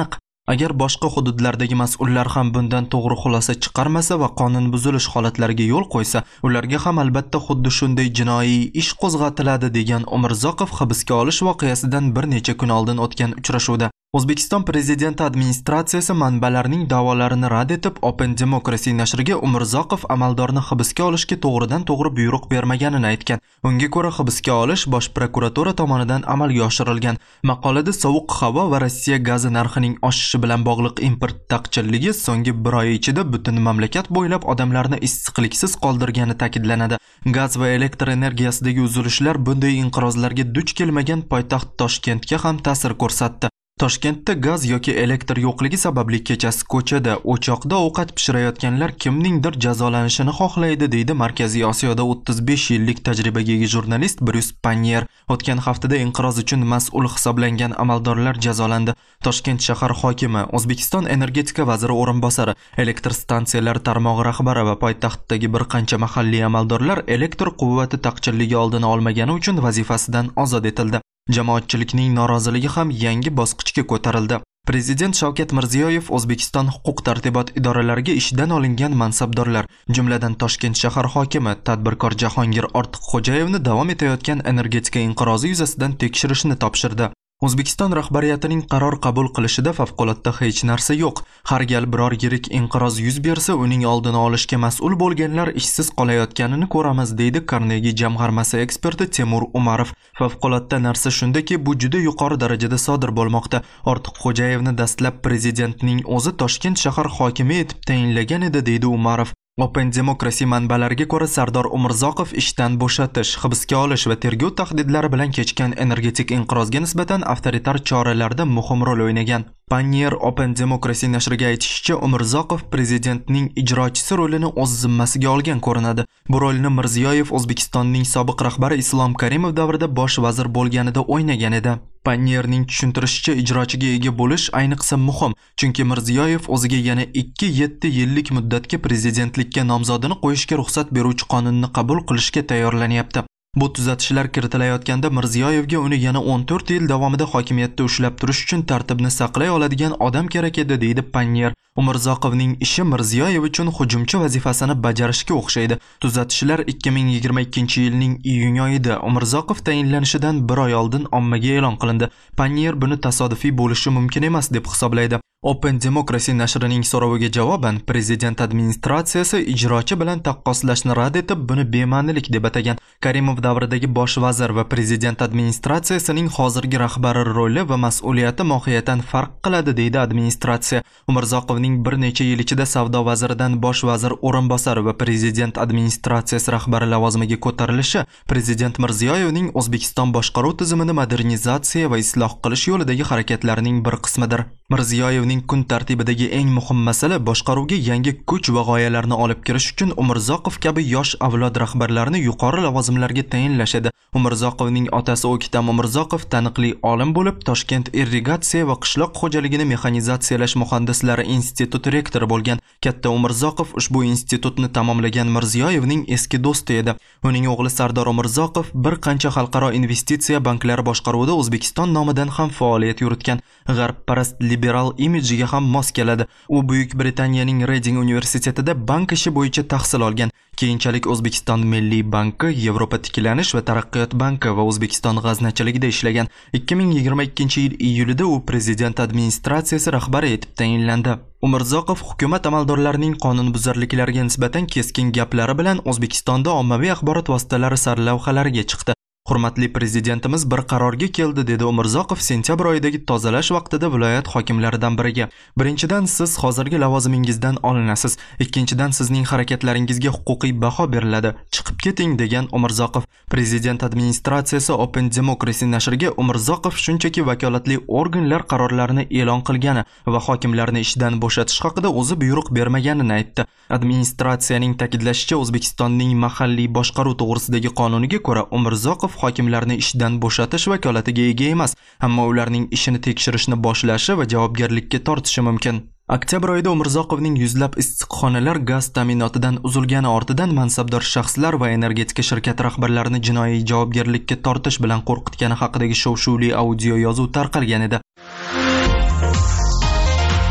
Agar boshqa hududlardagi mas'ullar ham bundan to'g'ri xulosa chiqarmasa va qonun buzilish holatlariga yo'l qo'ysa, ularga ham albatta xuddi shunday jinoiy ish qo'zg'atiladi, degan Umurzoqov hibsga olish voqeasidan bir necha kun oldin o'tgan uchrashuvda. O'zbekiston prezidenti administratsiyasi manbalarning da'volarini rad etib, Open Democracy nashriga Umurzoqov amaldorni hibsga olishga to'g'ridan to'g'ri buyruq bermaganini aytgan. Unga ko'ra hibsga olish Bosh prokuratura tomonidan amalga oshirilgan. Maqolada sovuq havo va Rossiya gazi narxining oshishi bilan bog'liq import taqchilligi so'nggi bir oy ichida butun mamlakat bo'ylab odamlarni issiqliksiz qoldirgani ta'kidlanadi. Gaz va elektr energiyasidagi uzilishlar bunday inqirozlarga duch kelmagan poytaxt Toshkentga ham ta'sir ko'rsatdi. Toshkentda gaz yoki elektr yo'qligi sababli kechasi ko'chada, o'choqda ovqat pishirayotganlar kimningdir jazolanishini xohlaydi, deydi Markaziy Osiyoda o'ttiz besh yillik tajribaga ega jurnalist Bryus Panyer. O'tgan haftada inqiroz uchun mas'ul hisoblangan amaldorlar jazolandi. Toshkent shahar hokimi, O'zbekiston energetika vaziri o'rinbosari, elektr stansiyalar tarmog'i rahbari va poytaxtdagi bir qancha mahalliy amaldorlar elektr quvvati taqchilligi oldini olmagani uchun vazifasidan ozod etildi. Jamoatchilikning noroziligi ham yangi bosqichga ko'tarildi. Prezident Shavkat Mirziyoyev O'zbekiston huquq-tartibot idoralariga ishdan olingan mansabdorlar, jumladan Toshkent shahar hokimi, tadbirkor Jahongir Ortiqxo'jayevni davom etayotgan energetika inqirozi yuzasidan tekshirishni topshirdi. O'zbekiston rahbariyatining qaror qabul qilishida favqulodda hech narsa yo'q. Har gal biror yirik inqiroz yuz bersa, uning oldini olishga mas'ul bo'lganlar ishsiz qolayotganini ko'ramiz, deydi Carnegie jamg'armasi eksperti Temur Umarov. Favqulodda narsa shundaki, bu juda yuqori darajada sodir bo'lmoqda. Ortiqxo'jayevni dastlab prezidentning o'zi Toshkent shahar hokimi etib tayinlagan edi, deydi Umarov. Open Democracy manbalariga ko'ra Sardor Umurzoqov ishdan bo'shatish, hibsga olish va tergov tahdidlari bilan kechgan energetik inqirozga nisbatan avtoritar choralarda muhim rol o'ynagan. Panyer Open Democracy nashriga aytishicha, Umurzoqov prezidentning ijrochisi rolini o'z zimmasiga olgan ko'rinadi. Bu rolni Mirziyoyev O'zbekistonning sobiq rahbari Islom Karimov davrida bosh vazir bo'lganida o'ynagan edi. Panyerning tushuntirishicha, ijrochiga ega bo'lish ayniqsa muhim, chunki Mirziyoyev o'ziga yana ikki yetti yillik muddatga prezidentlikka nomzodini qo'yishga ruxsat beruvchi qonunni qabul qilishga tayyorlanyapti. Bu tuzatishlar kiritilayotganda Mirziyoyevga uni yana o'n to'rt yil davomida hokimiyatda ushlab turish uchun tartibni saqlay oladigan odam kerak edi, deydi Panyer. Umurzoqovning ishi Mirziyoyev uchun hujumchi vazifasini bajarishga o'xshaydi. Tuzatishlar ikki ming yigirma ikkinchi yilning iyun oyida Umurzoqov tayinlanishidan bir oy oldin ommaga e'lon qilindi. Panyer buni tasodifiy bo'lishi mumkin emas deb hisoblaydi. Open Democracy nashrining so'roviga javoban prezident administratsiyasi ijrochi bilan taqqoslashni rad etib, buni bema'nilik deb atagan. Karimov davridagi bosh vazir va prezident administratsiyasining hozirgi rahbari roli va mas'uliyati mohiyatan farq qiladi, deydi administratsiya. Umurzoqovning bir necha yil ichida savdo vaziridan bosh vazir o'rinbosari va prezident administratsiyasi rahbari lavozimiga ko'tarilishi prezident Mirziyoyevning O'zbekiston boshqaruv tizimini modernizatsiya va isloh qilish yo'lidagi harakatlarining bir qismidir. Mirziyoyevning kun tartibidagi eng muhim masala boshqaruvga yangi kuch va g'oyalarni olib kirish uchun Umurzoqov kabi yosh avlod rahbarlarini yuqori lavozimlarga tayinlash edi. Umurzoqovning otasi O'ktam Umurzoqov taniqli olim bo'lib, Toshkent irrigatsiya va qishloq xo'jaligini mexanizatsiyalash muhandislari instituti rektori bo'lgan. Katta Umurzoqov ushbu institutni tamomlagan Mirziyoyevning eski do'sti edi. Uning o'g'li Sardor Umurzoqov bir qancha xalqaro investitsiya banklari boshqaruvida O'zbekiston nomidan ham faoliyat yuritgan. G'arbparast liberal imejiga ham mos keladi. U Buyuk Britaniyaning Reading universitetida bank ishi bo'yicha tahsil olgan. Keyinchalik O'zbekiston Milliy banki, Yevropa tiklanish va taraqqiyot banki va O'zbekiston g'aznachiligida ishlagan. ikki ming yigirma ikkinchi yil iyulida u prezident administratsiyasi rahbari etib tayinlandi. Umurzoqov hukumat amaldorlarining qonunbuzarliklariga nisbatan keskin gaplari bilan O'zbekistonda ommaviy axborot vositalari sarlavhalariga chiqdi. Hurmatli prezidentimiz bir qarorga keldi, dedi Umurzoqov sentyabr oyidagi tozalash vaqtida viloyat hokimlaridan biriga. Birinchidan, siz hozirgi lavozimingizdan olinasiz. Ikkinchidan, sizning harakatlaringizga huquqiy baho beriladi. Chiqib keting, degan Umurzoqov. Prezident administratsiyasi Open Democracy nashriga Umurzoqov shunchaki vakolatli organlar qarorlarini e'lon qilgani va hokimlarni ishdan bo'shatish haqida o'zi buyruq bermaganini aytdi. Administratsiyaning ta'kidlashicha, O'zbekistonning mahalliy boshqaruv to'g'risidagi qonuniga ko'ra Umurzoqov hokimlarni ishdan bo'shatish vakolatiga ega emas, ammo ularning ishini tekshirishni boshlashi va javobgarlikka tortishi mumkin. Oktyabr oyida Umurzoqovning yuzlab issiqxonalar gaz ta'minotidan uzilgani ortidan mansabdor shaxslar va energetika shirkati rahbarlarini jinoiy javobgarlikka tortish bilan qo'rqitgani haqidagi shov-shuvli audio yozuv tarqalgan edi.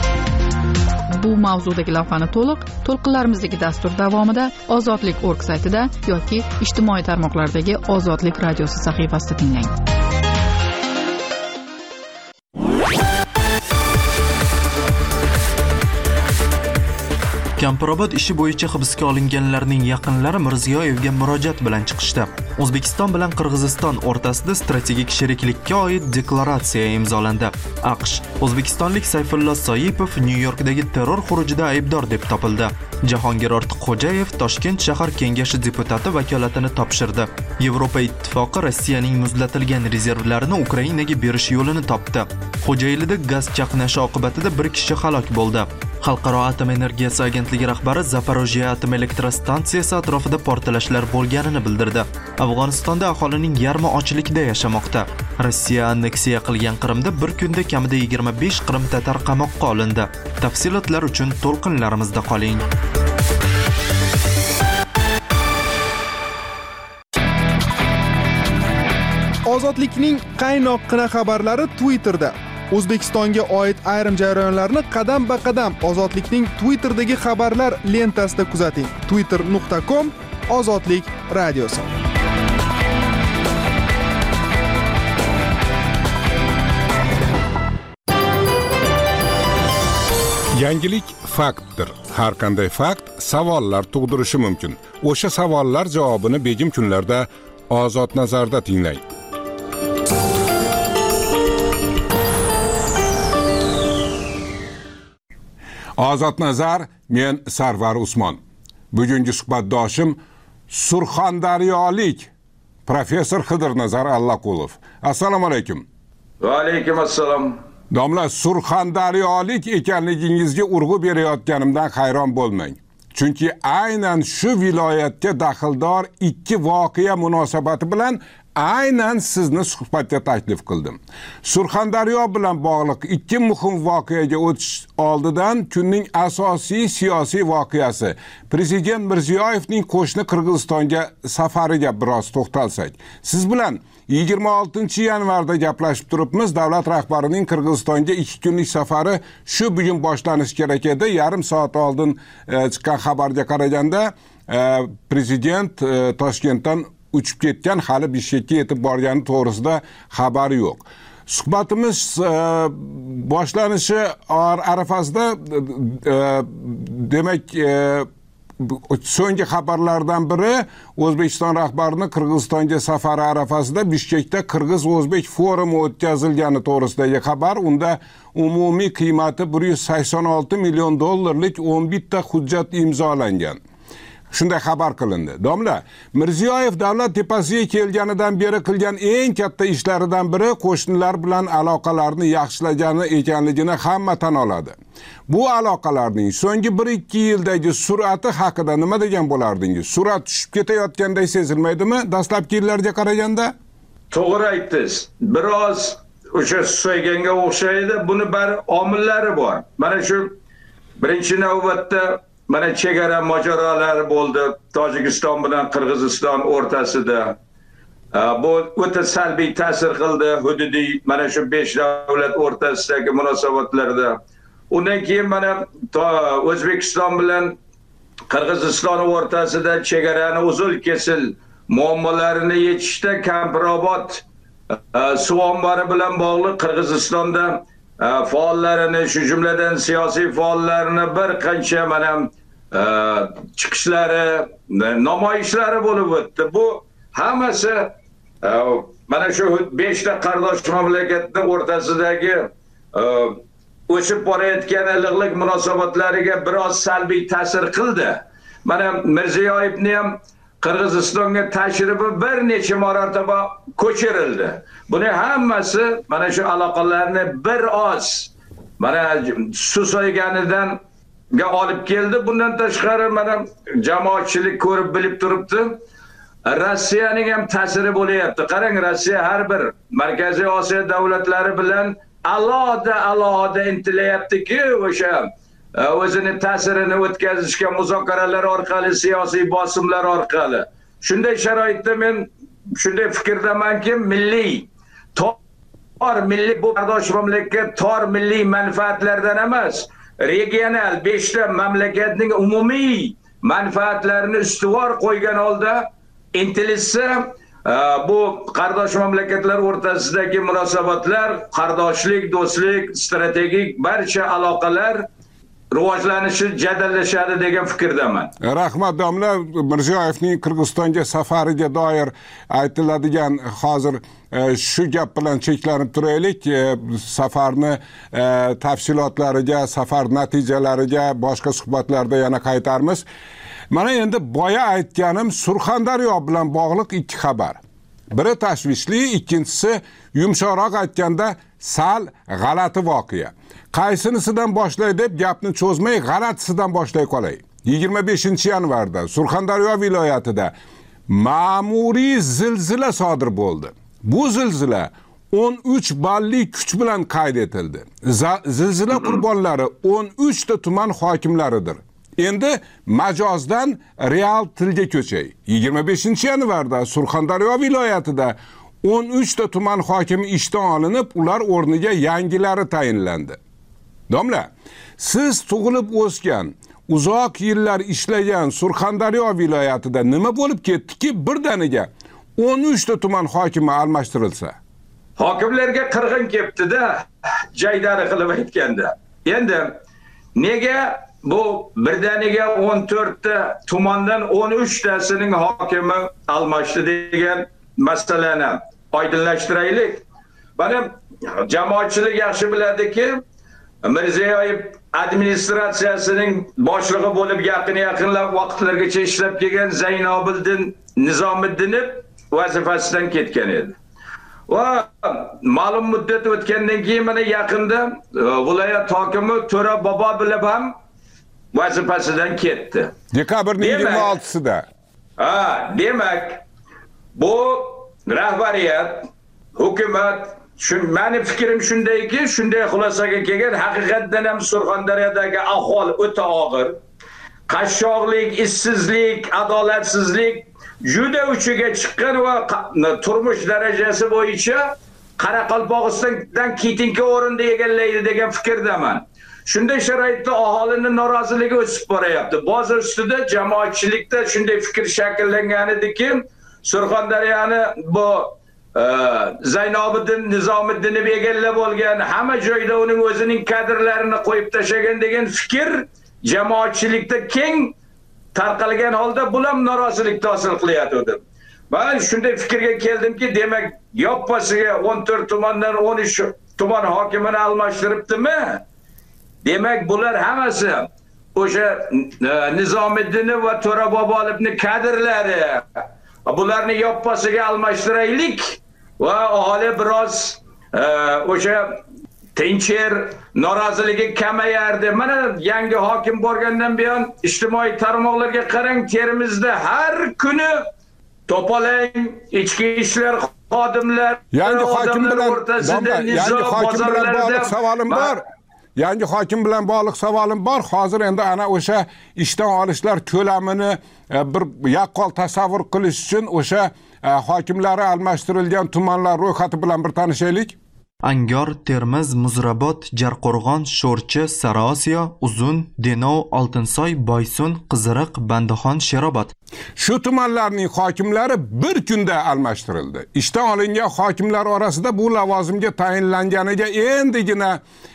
mavzudagi lavhani to'liq to'lqinlarimizdagi dastur davomida ozodlik nokta org saytida yoki ijtimoiy tarmoqlardagi Ozodlik radiosi sahifasida tinglang. Kampirobod ishi bo'yicha hibsga olinganlarning yaqinlari Mirziyoyevga murojaat bilan chiqishdi. O'zbekiston bilan Qirg'iziston o'rtasida strategik sheriklikka oid deklaratsiya imzolandi. AQSh o'zbekistonlik Sayfullo Soipov Nyu-Yorkdagi terror xurujida aybdor deb topildi. Jahongir Ortiqxo'jayev Toshkent shahar kengashi deputati vakolatini topshirdi. Yevropa ittifoqi Rossiyaning muzlatilgan rezervlarini Ukrainaga berish yo'lini topdi. Xo'jaylida gaz chaqnashi oqibatida bir kishi halok bo'ldi. Xalqaro atom energiyasi agentligi rahbari Zaporojye atom elektrostansiyasi atrofida portlashlar bo'lganini bildirdi. Afg'onistonda aholining yarmi ochlikda yashamoqda. Rossiya anneksiya qilgan Qrimda bir kunda kamida yigirma besh Qrim tatar qamoqqa olindi. Tafsilotlar uchun to'lqinlarimizda qoling. Ozodlikning qaynoqqina xabarlari Twitterda. O'zbekistonga oid ayrim jarayonlarni qadam-ba-qadam Ozodlikning Twitter'dagi xabarlar lentasida kuzating. twitter nuqta com Ozodlik radiosi. Yangilik faktdir. Har qanday fakt savollar tug'dirishi mumkin. O'sha savollar javobini begim kunlarda Ozod nazarda tinglang. Ozod nazar, men Sarvar Usmon. Bugungi suhbatdoshim Surxondaryolik professor Xidirnazar Allaqulov. Assalomu alaykum. Va alaykum assalom. Domla, Surxondaryolik ekanligingizga urg'u berayotganimdan hayron bo'lmang. Chunki aynan shu viloyatga daxldor ikki voqea munosabati bilan aynan sizni suhbatga taklif qildim. Surxondaryo bilan bog'liq ikki muhim voqeaga o'tish oldidan kunning asosiy siyosiy voqeasi Prezident Mirziyoyevning qo'shni Qirg'izistonga safariga biroz to'xtalsak. Siz bilan yigirma oltinchi yanvarda gaplashib turibmiz. Davlat rahbarining Qirg'izistonga ikki kunlik safari shu bugun boshlanishi kerak edi. Yarim soat oldin chiqqan xabarga qaraganda prezident Toshkentdan uchib ketgan, hali Bishkekka yetib borgani to'g'risida xabar yo'q. Suhbatimiz boshlanishi arafasida demak so'nggi xabarlardan biri O'zbekiston rahbarining Qirg'izistonga safari arafasida Bishkekda Qirg'iz-O'zbek forumi o'tkazilgani to'g'risidagi xabar. Unda umumiy qiymati bir yuz sakson olti million dollarlik o'n bitta hujjat imzolangan. Shunday xabar qilindi. Domla, Mirziyoyev davlat tepasiga kelganidan beri qilgan eng katta ishlaridan biri qo'shnilar bilan aloqalarni yaxshilagani ekanligini hamma tan oladi. Bu aloqalarning so'nggi bir ikki yildagi sur'ati haqida nima degan bo'lardingiz? Surat tushib ketayotganday sezilmaydimi dastlabki yillarga qaraganda? To'g'ri aytdingiz. Biroz o'sha so'yganga o'xshaydi. Buni bir omillari bor. Mana shu birinchi navbatda mana chegara mojarolari bo'ldi Tojikiston bilan Qirg'iziston o'rtasida. Bu o'ta salbiy ta'sir qildi hududiy mana shu besh davlat o'rtasidagi munosabatlarda. Undan keyin mana O'zbekiston bilan Qirg'iziston o'rtasida chegarani uzul kesil muammolarini yechishda Kampirobod suv ombori bilan bog'liq Qirg'izistonda faollarini, shu jumladan siyosiy faollarni bir qancha mana chiqishlari, namoyishlari bo'lib o'tdi. Bu hammasi mana shu besh ta qardosh mamlakatning o'rtasidagi o'sib borayotgan iliqlik munosabatlariga biroz salbiy ta'sir qildi. Mana Mirziyoyevning ham Qirg'izistonga tashrifi bir necha marotaba ko'chirildi. Buni hammasi mana shu aloqalarni bir oz mana suv so'yganidan ga olib keldi. Bundan tashqari mana jamoatchilik ko'rib bilib turibdi. Rossiyaning ham ta'siri bo'layapti. Qarang, Rossiya har bir Markaziy Osiyo davlatlari bilan alohida alohida intilayaptiki, o'sha o'zini ta'sirini o'tkazishga muzokaralar orqali, siyosiy bosimlar orqali. Shunday sharoitda men shunday fikrdamanki, milliy tor milliy bu qardosh mamlakat tor milliy manfaatlardan emas, regional beshta mamlakatning umumiy manfaatlarini ustuvor qo'ygan holda intilishsa, bu qardosh mamlakatlar o'rtasidagi munosabatlar, qardoshlik, do'stlik, strategik barcha aloqalar rivojlanishi jadallashadi degan fikrdaman. Rahmat domla, Mirziyoyevning Qirg'izistonga safariga doir aytiladigan hozir shu gap bilan cheklanib turaylik. Safarni tafsilotlariga, safar natijalariga boshqa suhbatlarda yana qaytarmiz. Mana endi boya aytganim Surxondaryo bilan bog'liq ikki xabar. Biri tashvishli, ikkinchisi yumshoqroq aytganda sal g'alati voqea. Qaysinisidan boshlay deb gapni cho'zmay g'alatisidan boshlay qolay. yigirma beshinchi yanvarda Surxondaryo viloyatida ma'muriy zilzila sodir bo'ldi. Bu zilzila o'n uch balli kuch bilan qayd etildi. Zilzila qurbonlari o'n uch ta tuman hokimlaridir. Endi majozdan real tilga ko'chay. yigirma beshinchi yanvarda Surxondaryo viloyatida o'n uch ta tuman hokimi ishdan olinib, ular o'rniga yangilari tayinlandi. Domla, siz tug'ilib o'sgan, uzoq yillar ishlagan Surxondaryo viloyatida nima bo'lib ketdiki, birdaniga o'n uch ta tuman hokimi almashtirilsa? Hokimlarga qirg'in kelibdi-da, jaydari qilib aytganda. Endi nega bu birdaniga o'n to'rt ta tumandan o'n uch tasining hokimi almashdi degan masalani oydinlashtiraylik. Mana jamoatchilik yaxshi biladiki, Mirziyoyev administratsiyasining boshlig'i bo'lib yaqin-yaqinlab vaqtlargacha ishlab kelgan Zaynobiddin Nizomiddinov vazifasidan ketgan edi. Va ma'lum muddat o'tgandan keyin mana yaqinda viloyat hokimi To'ra Bobobilov ham vazifasidan ketdi. Dekabrning yigirma oltisida. Ha, demak, bu rahbariyat, hukumat, meni fikrim shundayki, shunday xulosaga kelgan, haqiqatdan ham Surxondaryodagi ahvol o'ta og'ir. Qashshoqlik, ishsizlik, adolatsizlik juda uchiga chiqqan va turmush darajasi bo'yicha Qoraqalpog'istondan ketinki o'rinda egallaydi degan fikrdaman. Shunday sharoitda aholining noroziligi o'sib boryapti. Bozor ustida jamoatchilikda shunday fikr shakllangan ediki, Surxondaryoni bu Zaynobiddin Nizomiddinov egallab olgan, hamma joyda uning o'zining kadrlarini qo'yib tashlagan degan fikr jamoatchilikda keng tarqalgan holda bu ham norozilikni hosil qilyapti. Men shunday fikrga keldimki, demak, yoppasiga o'n to'rt tumandan o'n uch tuman hokimini almashtiribdimi? Demak, bular hammasi o'sha Nizomiddinov va To'ra Bobolovning kadrlari. Bularni yoppasiga almashtiraylik va aholi biroz o'sha tincher, noroziligi kamayardi. Mana yangi hokim borgandan buyon ijtimoiy tarmoqlarga qarang, Termizda har kuni to'palang ichki ishlar xodimlar, yangi hokim bilan yangi hokim bilan bog'liq savolim bor. Yangi hokim bilan bog'liq savolim bor. Hozir endi ana o'sha ishdan olishlar ko'lamini bir yaqqol tasavvur qilish uchun o'sha hokimlari almashtirilgan tumanlar ro'yxati bilan bir tanishaylik. Angor, Termiz, Muzrabot, Jarqo'rg'on, Sho'rchi, Sariosiyo, Uzun, Denov, Oltinsoy, Boysun, Qiziriq, Bandixon, Sherobod. Shu tumanlarning hokimlari bir kunda almashtirildi. Ishdan olingan hokimlar orasida bu lavozimga tayinlanganiga endigina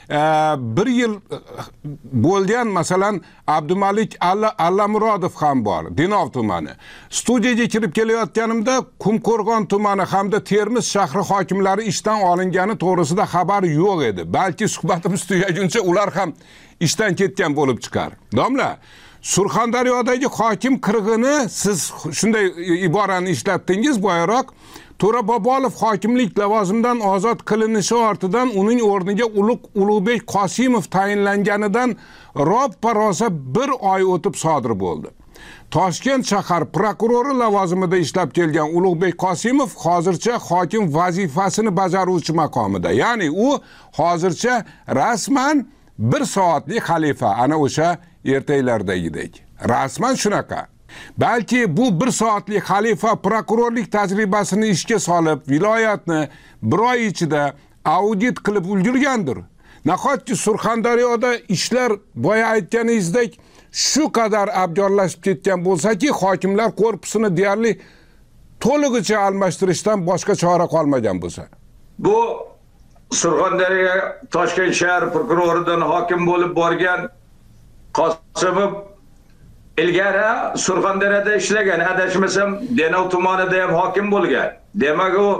bir yil bo'lgan, masalan, Abdumalik Allamurodov ham bor, Denov tumani. Studiyaga kirib kelayotganimda Qumqo'rg'on tumani hamda Termiz shahri hokimlari ishdan olingani to'g'risida xabar yo'q edi. Balki suhbatimiz tugaguncha ular ham ishdan ketgan bo'lib chiqar. Domla, Surxondaryodagi hokim qirg'ini siz shunday iborani ishlatdingiz boyaroq. To'ra Bobolov hokimlik lavozimidan ozod qilinishi ortidan uning o'rniga Ulug'bek Qosimov tayinlanganidan roppa-rosa bir oy o'tib sodir bo'ldi. Toshkent shahar prokurori lavozimida ishlab kelgan Ulug'bek Qosimov hozircha hokim vazifasini bajaruvchi maqomida. Ya'ni u hozircha rasman bir soatlik xalifa, ana o'sha ertaklardagidek. Rasman shunaqa. Balki bu bir soatlik xalifa prokurorlik tajribasini ishga solib, viloyatni bir oy ichida audit qilib ulgurgandir. Nahotki Surxondaryoda ishlar boya aytganingizdek shu qadar abgorlashib ketgan bo'lsa-ki, hokimlar korpusini deyarli to'lig'icha almashtirishdan boshqa chora qolmagan bo'lsa. Bu Surxondaryo Toshkent shahar prokuroridan hokim bo'lib borgan Qosimov ilgari Surxondaryoda ishlagan, adashmasam Denov tumanida ham hokim bo'lgan. Demak, u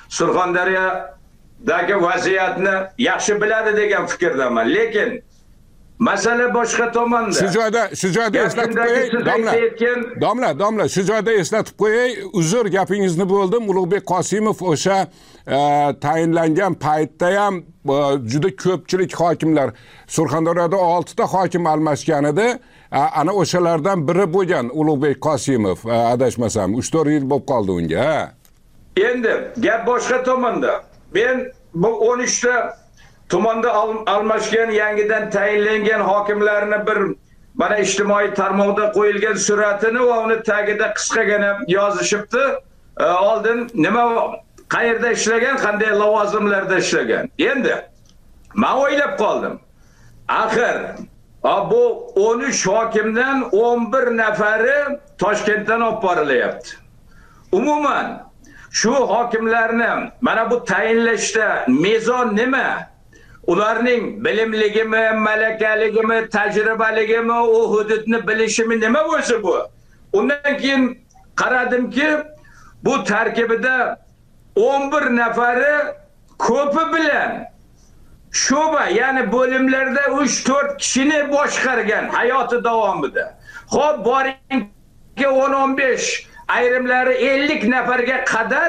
Surxondaryodagi vaziyatni yaxshi biladi degan fikrdaman. Lekin masala boshqa tomonda. Shu joyda, shu joyda eslatib qo'yay, domla. Domla, domla, shu joyda eslatib qo'yay, uzr gapingizni bo'ldim. Ulug'bek Qosimov o'sha tayinlangan paytda ham juda ko'pchilik hokimlar Surxondaryoda olti ta hokim almashgan edi. Ana o'shalardan biri bo'lgan Ulug'bek Qosimov, adashmasam, uch to'rt yil bo'lib qoldi unga. Endi gap boshqa tomonda. Men bu o'n uch ta tumanda al almashgan, yangidan tayinlangan hokimlarni bir mana ijtimoiy tarmoqda qo'yilgan suratini va uni tagida qisqagina yozishibdi. E, oldin nima, qayerda ishlagan, qanday lavozimlarda ishlagan. Endi men o'ylab qoldim. Axir bu o'n uch hokimdan o'n bir nafari Toshkentdan olib borilyapti. Umuman shu hokimlarni mana bu tayinlashda mezon nima? Ularning bilimligimi, malakaligimi, tajribaligimi, u hududni bilishimi nima o'zi bu? Undan keyin qaradimki, bu tarkibida o'n bir nafari ko'pi bilan sho'ba, ya'ni bo'limlarda uch to'rt kishini boshqargan hayoti davomida. Xo'p, boringki o'n o'n besh, ayrimlari ellik nafarga qadar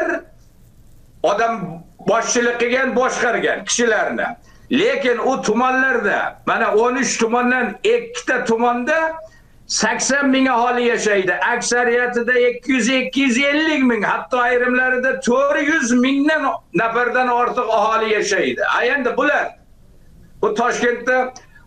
odam boshchilik qilgan, boshqargan kishilarni. Lekin u tumanlarda, mana o'n uch tumandan ikkita tumanda sakson ming aholi yashaydi. Aksariyatida ikki yuz ikki yuz ellik ming, hatto ayrimlarida to'rt yuz mingdan nafardan ortiq aholi yashaydi. Endi bular bu Toshkentda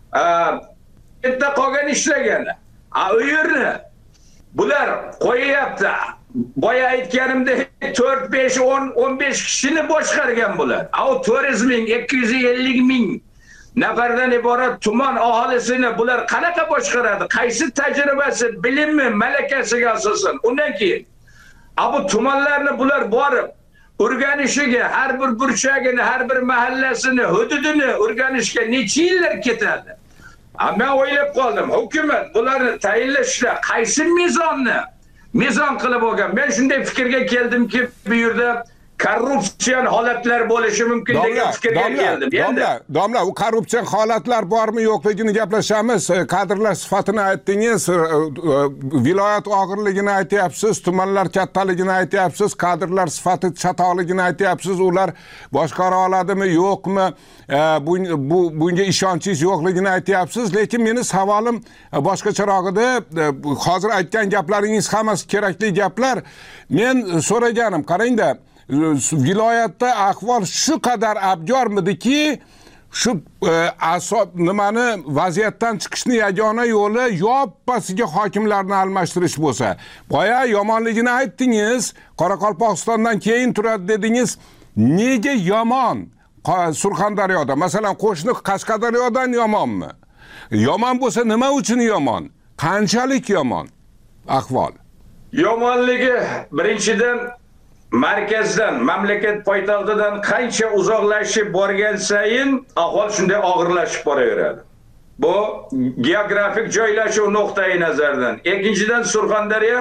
bitta qolgan ishlagani. A u yerni bular qo'yapti. Boya aytganimdek to'rt besh o'n o'n besh kishini boshqargan bular. A u to'rt yuz ming ikki yuz ellik ming nafardan iborat tuman aholisini bular qanaqa boshqaradi? Qaysi tajribasi, bilimi, malakasiga asosan? Undan keyin a bu tumanlarni bular borib o'rganishiga, har bir burchagini, har bir mahallasini, hududini o'rganishga necha yillar ketadi? Men o'ylab qoldim, hukumat bularni tayinlashda qaysi mezonni mezon qilib olgan? Men shunday fikrga keldimki, bu yerda korrupsion holatlar bo'lishi mumkin degan fikrga keldim. Domla, domla, u korrupsion holatlar bormi yo'qligini gaplashamiz. Kadrlar sifatini aytdingiz, viloyat og'irligini aytyapsiz, tumanlar kattaligini aytyapsiz, kadrlar sifati chatoqligini aytyapsiz. Ular boshqara oladimi, yo'qmi? Bu bu bunga ishonchingiz yo'qligini aytyapsiz. Lekin meni savolim boshqacharoq edi. Hozir aytgan gaplaringiz hammasi kerakli gaplar. Men so'raganim, qarangda, viloyatda ahvol shu qadar abgormidiki, shu asob nimani vaziyatdan chiqishni yagona yo'li yoppasiga hokimlarni almashtirish bo'lsa. Boya yomonligini aytdingiz, Qoraqalpog'istondan keyin turadi dedingiz. Nega yomon? Surxondaryoda, masalan, qo'shni Qashqadaryodan yomonmi? Yomon bo'lsa nima uchun yomon? Qanchalik yomon ahvol? Yomonligi birinchidan markazdan, mamlakat poytaxtidan qancha uzoqlashib borgan sayin ahvol shunday og'irlashib boraveradi. Bu geografik joylashuv nuqtai nazaridan. Ikkinchidan, Surxondaryo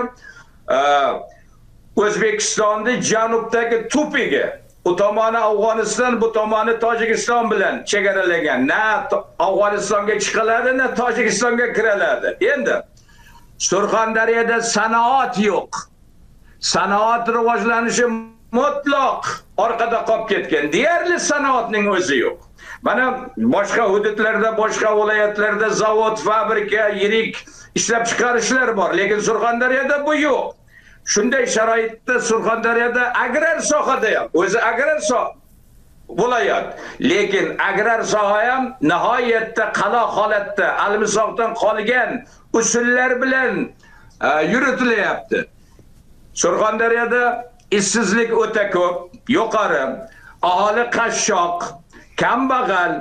O'zbekistonning janubdagi tupigi. U tomoni Afg'oniston, bu tomoni Tojikiston bilan chegaralangan. Na Afg'onistonga chiqiladi, na Tojikistonga kiriladi. Endi Surxondaryoda sanoat yo'q. Sanoat rivojlanishi mutlaq orqada qolib ketgan. Deyarli sanoatning o'zi yo'q. Mana boshqa hududlarda, boshqa viloyatlarda zavod, fabrika, yirik ishlab chiqarishlar bor, lekin Surxondaryoda bu yo'q. Shunday sharoitda Surxondaryoda agrar sohada ham, o'zi agrar soha viloyat, lekin agrar soha ham nihoyatda qalo holatda, almisoqdan qolgan usullar bilan yuritilyapti. Surxondaryoda ishsizlik o'ta ko'p, yuqori, aholi qashshoq, kambag'al,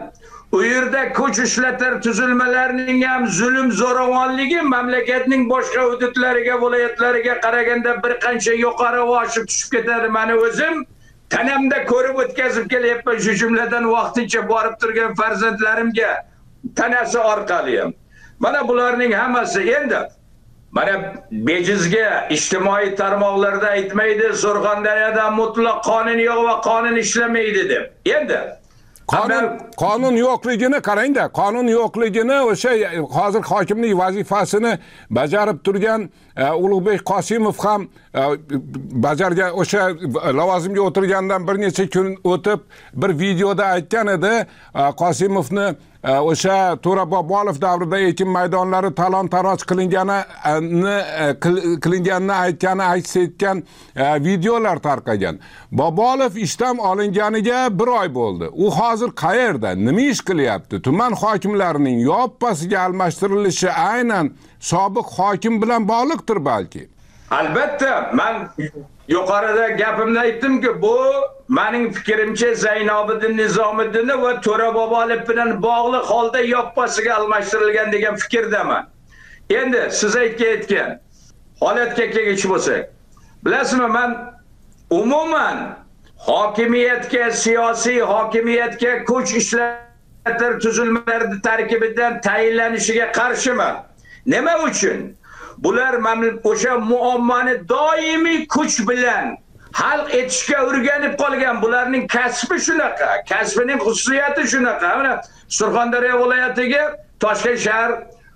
u yerda kuch ishlatar tuzilmalarining ham zulm zo'ravonligi mamlakatning boshqa hududlariga, viloyatlariga qaraganda bir qancha yuqori oshib tushib ketadi. Meni o'zim tanamda ko'rib o'tkazib kelyapman, shu jumladan vaqtincha borib turgan farzandlarimga tanasi orqali ham. Mana bularning hammasi endi mana bejizga ijtimoiy tarmoqlarda aytmaydi, Surxondaryoda mutlaq qonun yo'q va qonun ishlamaydi deb. Endi Qonun qonun yo'qligini qarangda, qonun yo'qligini o'sha hozir hokimlik vazifasini bajarib turgan Ulug'bek Qosimov ham bajargan, o'sha lavozimga o'tirgandan bir necha kun o'tib bir videoda aytgan edi, Qosimovni o'sha To'ra Bobolov davrida ekin maydonlari talon-taroj qilinganini qilinganini aytgani aks etgan videolar tarqagan. Bobolov ishdan olinganiga bir oy bo'ldi. U hozir qayerda, nima ish qilyapti? Tuman hokimlarining yoppasiga almashtirilishi aynan sobiq hokim bilan bog'liqdir balki. Albatta, men yuqorida gapimda aytdimki, bu mening fikrimcha Zaynobiddin Nizomiddin va To'ra Bobolov bilan bog'liq holda yoppasiga almashtirilgan degan fikrdaman. Endi siz aytgan holatga kelgich bo'lsak, bilasizmi, men umuman hokimiyatga, siyosiy hokimiyatga kuch ishlatar tuzilmalar tarkibidan tayinlanishiga qarshiman. Nima uchun? Bular o'sha muammoni doimiy kuch bilan hal etishga o'rganib qolgan. Bularning kasbi shunaqa, kasbining xususiyati shunaqa. Mana Surxondaryo viloyatiga Toshkent shahar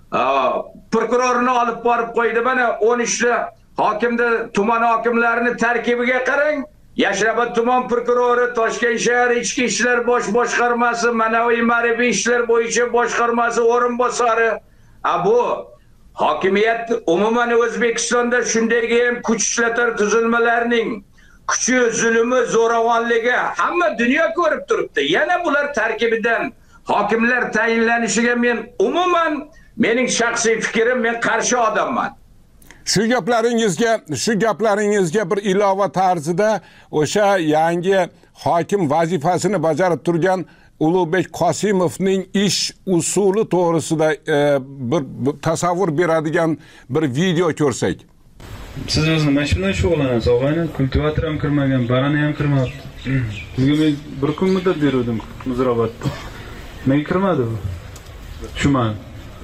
prokurorini olib borib qo'ydi. Mana o'n uchta hokimda tuman hokimlarining tarkibiga qarang. Yashnobod tuman prokurori, Toshkent shahar ichki ishlar bosh boshqarmasi, ma'naviy ma'rifiy ishlar bo'yicha boshqarmasi o'rinbosari. A bu hokimiyat umuman O'zbekistonda shundagi ham kuch ishlatar tuzilmalarining kuchi, zulmi, zo'ravonligi hamma dunyo ko'rib turibdi. Yana bular tarkibidan hokimlar tayinlanishiga men umuman mening shaxsiy fikrim, men qarshi odamman. Shu gaplaringizga, shu gaplaringizga bir ilova tarzida o'sha yangi hokim vazifasini bajarib turgan Ulug'bek Qosimovning ish usuli to'g'risida e, bir, bir tasavvur beradigan bir video ko'rsak. Siz o'zingiz mana shundan shug'ullanasiz, og'ayni, kultivator ham kirmagan, barani ham kirmadi. Bugun men bir kun muddat berdim Muzrabotda. Nega kirmadi bu? Tushunmadim.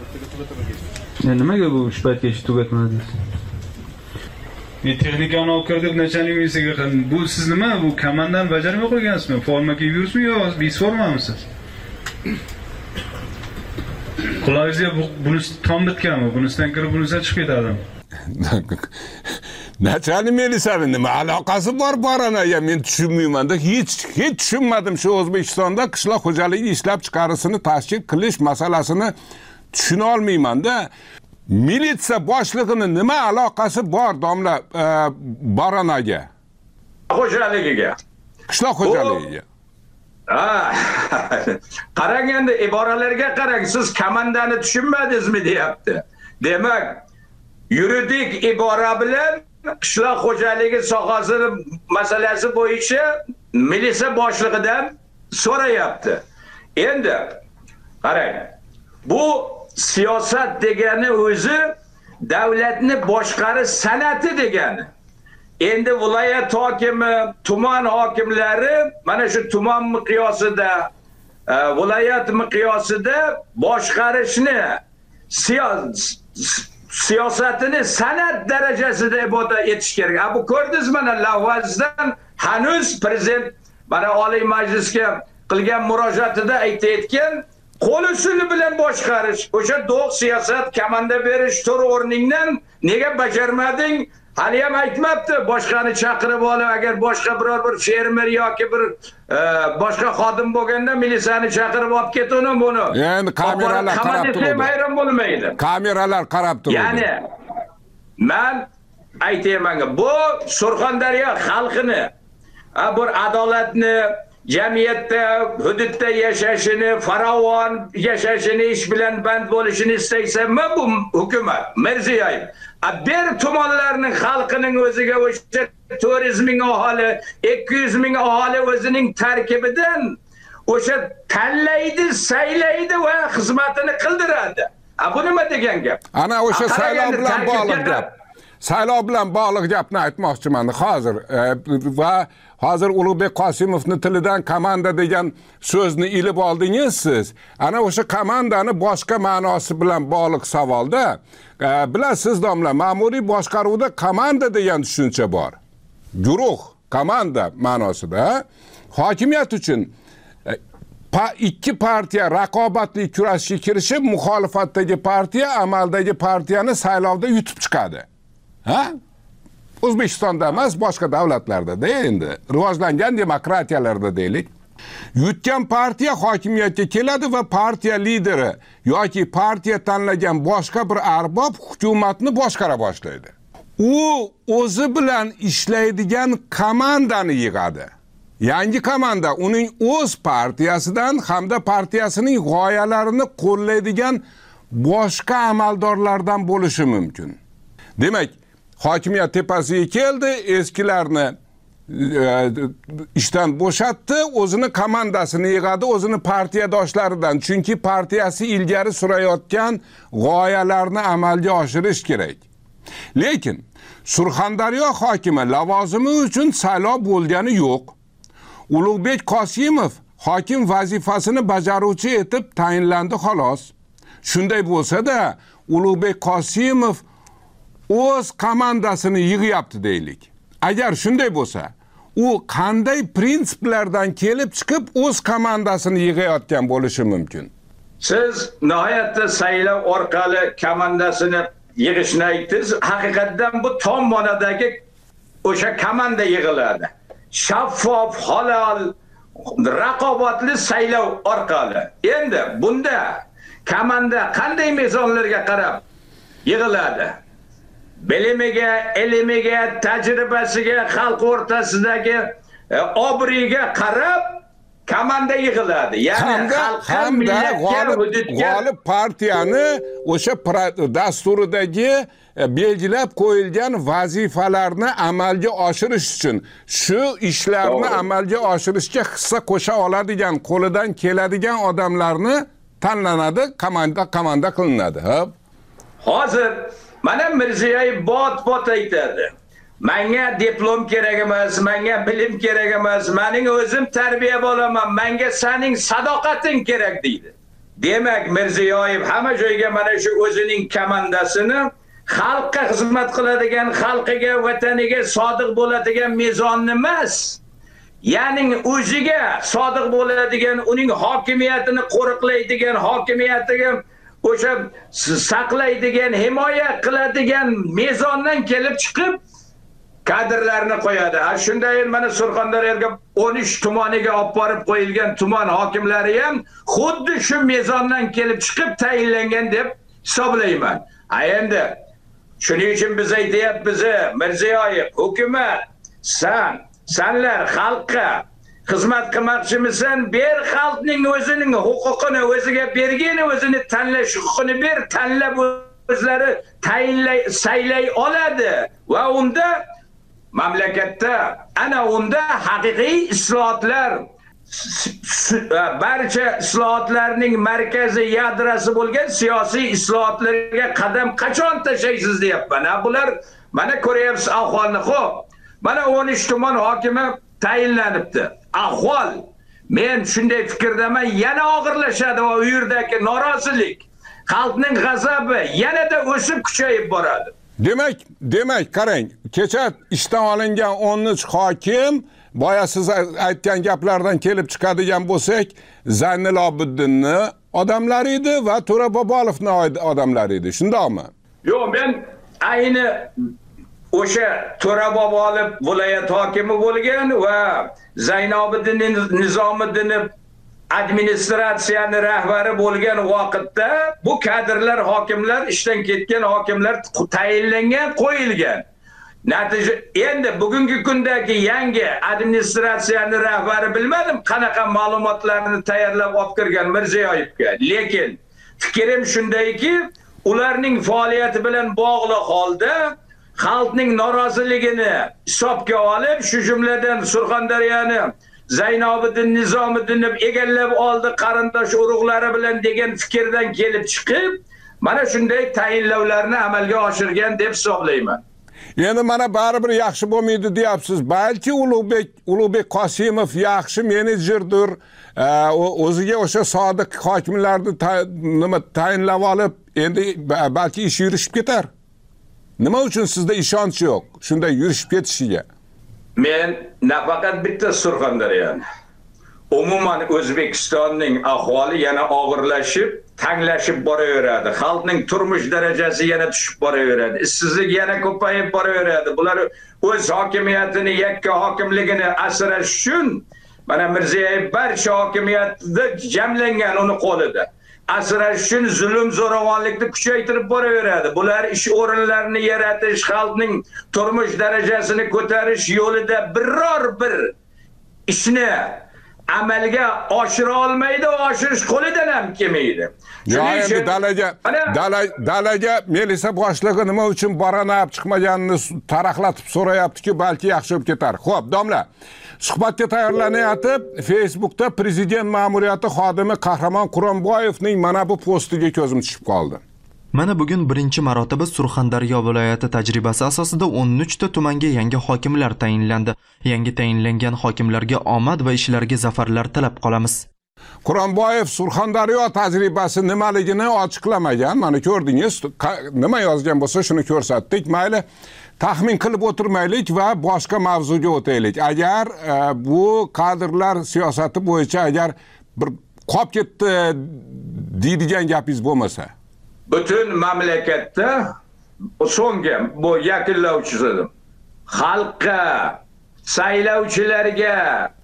Yani nimaga bu ish paytgacha tugatmadingiz? Men texnikani olib kirdik, nachalnik misiga qildim. Bu siz nima? Bu komandani bajarmay qo'ygansizmi? Forma kiyib yuribsizmi yo biz formamisiz? Qulog'ingizga bunisi tom bitganmi? Bunisidan kirib bunisidan chiqib ketadi. Nachalnik milisani nima aloqasi bor baranaga men tushunmayman-da. Hech hech tushunmadim shu O'zbekistonda qishloq xo'jaligi ishlab chiqarishini tashkil qilish masalasini tushuna olmayman-da. Militsiya boshlig'ini nima aloqasi bor domla e, baranaga? Xo'jaligiga. Qishloq xo'jaligiga. Ha. Qarang endi iboralarga qarang, siz komandani tushunmadingizmi deyapti. Demak, yuridik ibora bilan qishloq xo'jaligi sohasini masalasi bo'yicha militsiya boshlig'idan so'rayapti. Endi qarang, bu siyosat degani o'zi davlatni boshqarish san'ati degani. Endi viloyat hokimi, tuman hokimlari mana shu tuman miqyosida, viloyat miqyosida boshqarishni, siyosatini san'at darajasida iboda etish kerak. Bu ko'rdingiz mana lavozdan hanuz prezident mana Oliy Majlisga qilgan murojaatida aytayotgan qo'l usuli bilan boshqarish, o'sha do'q siyosat, komanda berish tur o'rningdan nega bajarmading? Hali ham aytmabdi, boshqani chaqirib olib, agar boshqa biror bir fermer yoki bir e, boshqa xodim bo'lganda militsiyani chaqirib olib ketuni buni. Endi kameralar qarab turibdi. Hayron bo'lmaydi. Kameralar qarab turibdi. Ya'ni men aytayman, bu Surxondaryo xalqini bir adolatni, jamiyatda, hududda yashashini, farovon yashashini, ish bilan band bo'lishini istaysanmi bu hukumat, Mirziyoyev. Bir tumanlarning xalqining o'ziga o'sha to'rt yuz ming aholi, ikki yuz ming aholi o'zining tarkibidan o'sha tanlaydi, saylaydi va xizmatini qildiradi. A bu nima degan gap? Ana o'sha saylov bilan bog'liq gap. Saylov bilan bog'liq gapni aytmoqchiman hozir. Va hozir Ulug'bek Qosimovni tilidan komanda degan so'zni ilib oldingiz siz. Ana o'sha komandani boshqa ma'nosi bilan bog'liq savolda, bilasiz domla, ma'muriy boshqaruvda komanda degan tushuncha bor. Guruh, komanda ma'nosida. Hokimiyat uchun Pa, ikki partiya raqobatli kurashga kirishib, muxolifatdagi partiya amaldagi partiyani saylovda yutib chiqadi. Ha? O'zbekistonda emas, boshqa davlatlarda-da endi, rivojlangan demokratiyalarda deylik. Yutgan partiya hokimiyatga keladi va partiya lideri yoki partiya tanlagan boshqa bir arbob hukumatni boshqara boshlaydi. U o'zi bilan ishlaydigan komandani yig'adi. Yangi komanda uning o'z partiyasidan hamda partiyasining g'oyalarini qo'llaydigan boshqa amaldorlardan bo'lishi mumkin. Demak, hokimiyat tepasiga keldi, eskilarni e, ishdan bo'shatdi, o'zini komandasini yig'adi, o'zini partiyadoshlaridan, chunki partiyasi ilgari surayotgan g'oyalarni amalga oshirish kerak. Lekin Surxondaryo hokimi lavozimi uchun saylov bo'lgani yo'q. Ulug'bek Qosimov hokim vazifasini bajaruvchi etib tayinlandi xolos. Shunday bo'lsa-da, Ulug'bek Qosimov o'z komandasini yig'yapti deylik. Agar shunday bo'lsa, u qanday prinsiplardan kelib chiqib o'z komandasini yig'ayotgan bo'lishi mumkin? Siz nihoyatda saylov orqali komandasini yig'ishni aytdingiz. Haqiqatdan bu tom ma'nodagi o'sha komanda yig'iladi. Shaffof, halol, raqobatli saylov orqali. Endi bunda komanda qanday mezonlarga qarab yig'iladi? Bilimiga, ilmiga, tajribasiga, xalq o'rtasidagi e, obriga qarab komanda yig'iladi. Ya'ni xalqqa, millatga, hududga g'olib partiyani o'sha dasturidagi belgilab qo'yilgan vazifalarni amalga oshirish uchun, shu ishlarni amalga oshirishga hissa qo'sha oladigan, qo'lidan keladigan odamlarni tanlanadi, komanda komanda qilinadi. Hozir mana Mirziyoyev bot-bot aytadi. Menga diplom kerak emas, menga bilim kerak emas, mening o'zim tarbiya bo'laman, menga sening sadoqating kerak deydi. Demak, Mirziyoyev hamma joyga mana shu o'zining komandasini xalqqa xizmat qiladigan, xalqiga, vataniga sodiq bo'ladigan mezonni emas, ya'ni o'ziga sodiq bo'ladigan, uning hokimiyatini qo'riqlaydigan, hokimiyatiga o'sha saqlaydigan, himoya qiladigan mezondan kelib chiqib kadrlarni qo'yadi. Ha shunday mana Surxondaryoga o'n uch tumaniga olib borib qo'yilgan tuman hokimlari ham xuddi shu mezondan kelib chiqib tayinlangan deb hisoblayman. Ha endi shuning uchun biz aytyapmiz, Mirziyoyev, hukumat, sen, senlar xalqqa xizmat qilmoqchimisan, ber xalqning o'zining huquqini o'ziga bergin, o'zini tanlash huquqini ber, tanlab o'zlari tayinlay, saylay oladi va unda mamlakatda ana unda haqiqiy islohotlar, barcha islohotlarning markazi, yadrosi bo'lgan siyosiy islohotlarga qadam qachon tashlaysiz deyapman. Bular mana ko'ryapsiz ahvolni. Xo'p, mana o'n uch tuman hokimi tayinlanibdi. Ahvol, men shunday fikrdaman, yana og'irlashadi va u yerdagi norozilik, xalqning g'azabi yanada o'sib kuchayib boradi. Demak, demak, qarang, kecha ishdan olingan o'n uch hokim, boya siz aytgan gaplardan kelib chiqadigan bo'lsak, Zaynul Obiddinni odamlari edi va To'ra Bobolovning odamlari edi. Shundaqmi? Yo'q, men ayni o'sha To'ra Bobolov viloyat hokimi bo'lgan va Zaynobiddin Nizomiddin administratsiyani rahbari bo'lgan vaqtda bu kadrlar, hokimlar, ishdan ketgan hokimlar tayinlangan, qo'yilgan. Natija endi bugungi kundagi yangi administratsiyani rahbari bilmadim qanaqa ma'lumotlarni tayyorlab olib kirgan Mirziyoyevga. Lekin fikrim shundayki, ularning faoliyati bilan bog'liq holda xalqning noroziligini hisobga olib, shu jumladan Surxondaryoni Zaynobiddin Nizomiddin egallab oldi qarindosh urug'lari bilan degan fikrdan kelib chiqib, mana shunday tayinlovlarni amalga oshirgan deb hisoblayman. Endi mana baribir yaxshi bo'lmaydi deyapsiz. Balki Ulug'bek Ulug'bek Qosimov yaxshi menejerdir. O'ziga o'sha sodiq hokimlarni nima tayinlab olib, endi balki ish yurishib ketar. Nima uchun sizda ishonch yo'q shunday yurishib ketishiga? Men nafaqat bitta Surxondaryoni, umuman O'zbekistonning ahvoli yana og'irlashib, tanglashib boraveradi. Xalqning turmush darajasi yana tushib boraveradi. Ishsizlik yana ko'payib boraveradi. Bular o'z hokimiyatini, yakka hokimligini asrash uchun mana Mirziyoyev barcha hokimiyatda jamlangan uni qo'lida. Asrash uchun zulm zo'ravonlikni kuchaytirib boraveradi. Bular ish o'rinlarini yaratish, xalqning turmush darajasini ko'tarish yo'lida biror bir ishni amalga oshira olmaydi, oshirish qo'lidan ham kelmaydi. Ya endi dalaga dalaga Melisa boshlig'i nima uchun baranab chiqmaganini taraqlatib so'rayapti-ki, balki yaxshi bo'lib ketar. Xo'p, domla, suhbatga tayyorlanayotib, Facebookda prezident ma'muriyati xodimi Qahramon Quronboyevning mana bu postiga ko'zim tushib qoldi. Mana bugun birinchi marotaba Surxondaryo viloyati tajribasi asosida o'n uch ta tumanga yangi hokimlar tayinlandi. Yangi tayinlangan hokimlarga omad va ishlarga zafarlar tilab qolamiz. Quronboyev Surxondaryo tajribasi nimaligini ochiqlamagan. Mana ko'rdingiz, nima yozgan bo'lsa shuni ko'rsatdik. Mayli, taxmin qilib o'tirmaylik va boshqa mavzuga o'taylik. Agar e, bu kadrlar siyosati bo'yicha agar bir qolib ketdi deydigan gapingiz bo'lmasa, butun mamlakatda so'nggi bu yakunlovchisi xalqqa, saylovchilarga,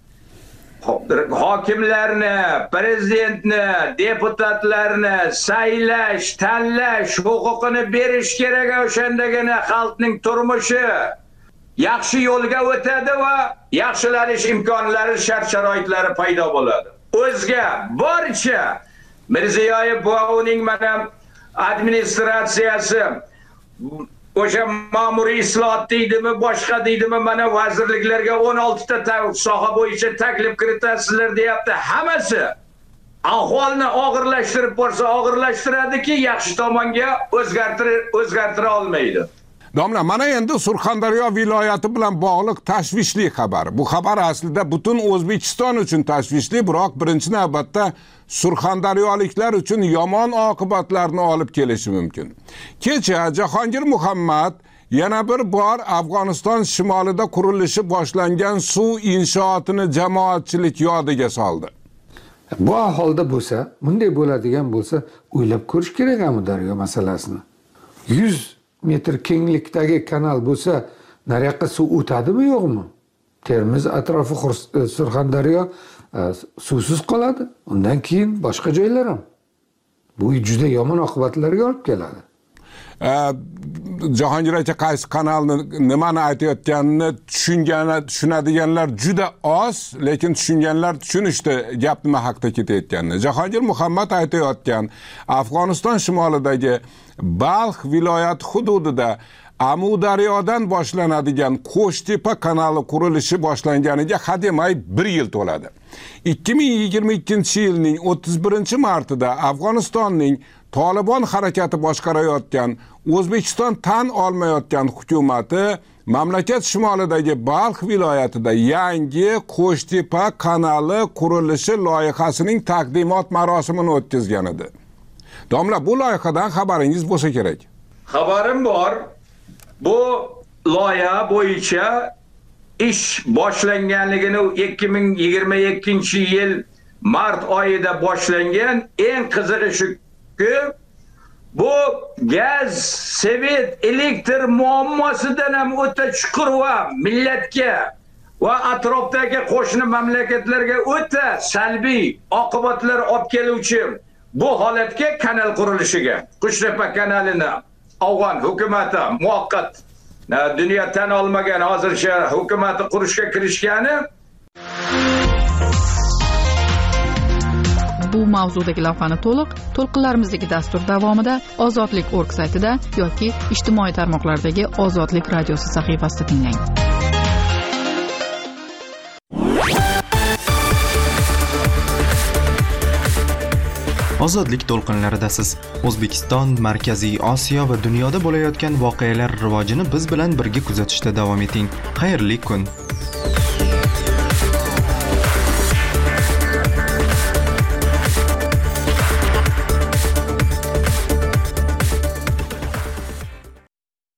hokimlarni, prezidentni, deputatlarni saylash, tanlash huquqini berish kerak. O'shandagina xalqning turmushi yaxshi yo'lga o'tadi va yaxshilanish imkonlari, shart-sharoitlari paydo bo'ladi. O'zga barcha Mirziyoyev va uning mana administratsiyasi o'sha ma'muriy islohot deydimi, boshqa deydimi, mana vazirliklarga o'n olti ta soha bo'yicha taklif kiritasizlar deyapti. Hammasi ahvolni og'irlashtirib borsa og'irlashtiradiki, yaxshi tomonga o'zgartira o'zgartira olmaydi. Domla, mana endi Surxondaryo viloyati bilan bog'liq tashvishli xabar. Bu xabar aslida butun O'zbekiston uchun tashvishli, biroq birinchi navbatda Surxondaryoliklar uchun yomon oqibatlarni olib kelishi mumkin. Kecha Jahongir Muhammad yana bir bor Afg'oniston shimolida qurilishi boshlangan suv inshootini jamoatchilik yodiga soldi. Bu ahvolda bo'lsa, bunday bo'ladigan bo'lsa, o'ylab ko'rish kerak Amudaryo masalasini. yuz metr kenglikdagi kanal bo'lsa, nariyoqqa suv o'tadimi, yo'qmi? Termiz atrofi Surxondaryo suvsiz qoladi. Undan keyin boshqa joylar ham. Bu juda yomon oqibatlarga olib keladi. Jahongir aka qaysi kanalni nimani aytayotganini tushungani tushunadiganlar juda oz, lekin tushunganlar tushunishdi gap nima haqida ketayotganini. Jahongir Muhammad aytayotgan Afg'oniston shimolidagi Balx viloyati hududida Amudaryodan boshlanadigan Qo'shtepa kanali qurilishi boshlanganiga hademay bir yil to'ladi. ikki ming yigirma ikkinchi yilning o'ttiz birinchi martida Afg'onistonning Tolibon harakati boshqarayotgan, O'zbekiston tan olmayotgan hukumati mamlakat shimolidagi Balx viloyatida yangi Qo'shtepa kanali qurilishi loyihasining taqdimot marosimini o'tkazgan edi. Domla, bu loyihadan xabaringiz bo'lsa kerak. Xabarim bor. Bu loyiha bo'yicha ish boshlanganligini ikki ming yigirma ikkinchi yil mart oyida boshlangan. Eng qizig'i shuki, bu gaz, svet, elektr muammosidan ham o'ta chuqur va millatga va atrofdagi qo'shni mamlakatlarga o'ta salbiy oqibatlar olib keluvchi bu holatga, kanal qurilishiga, Qo'shtepa kanalini Afg'on hukumati muvaqqat dunyo tan olmagan hozircha hukumati qurishga kirishgani. Bu mavzudagi lavhani to'liq to'lqinlarimizdagi dastur davomida ozodlik nokta org saytida yoki ijtimoiy tarmoqlardagi Ozodlik radiosi sahifasida tinglang. Ozodlik to'lqinlaridasiz. O'zbekiston, Markaziy Osiyo va dunyoda bo'layotgan voqealar rivojini biz bilan birga kuzatishda davom eting. Xayrli kun.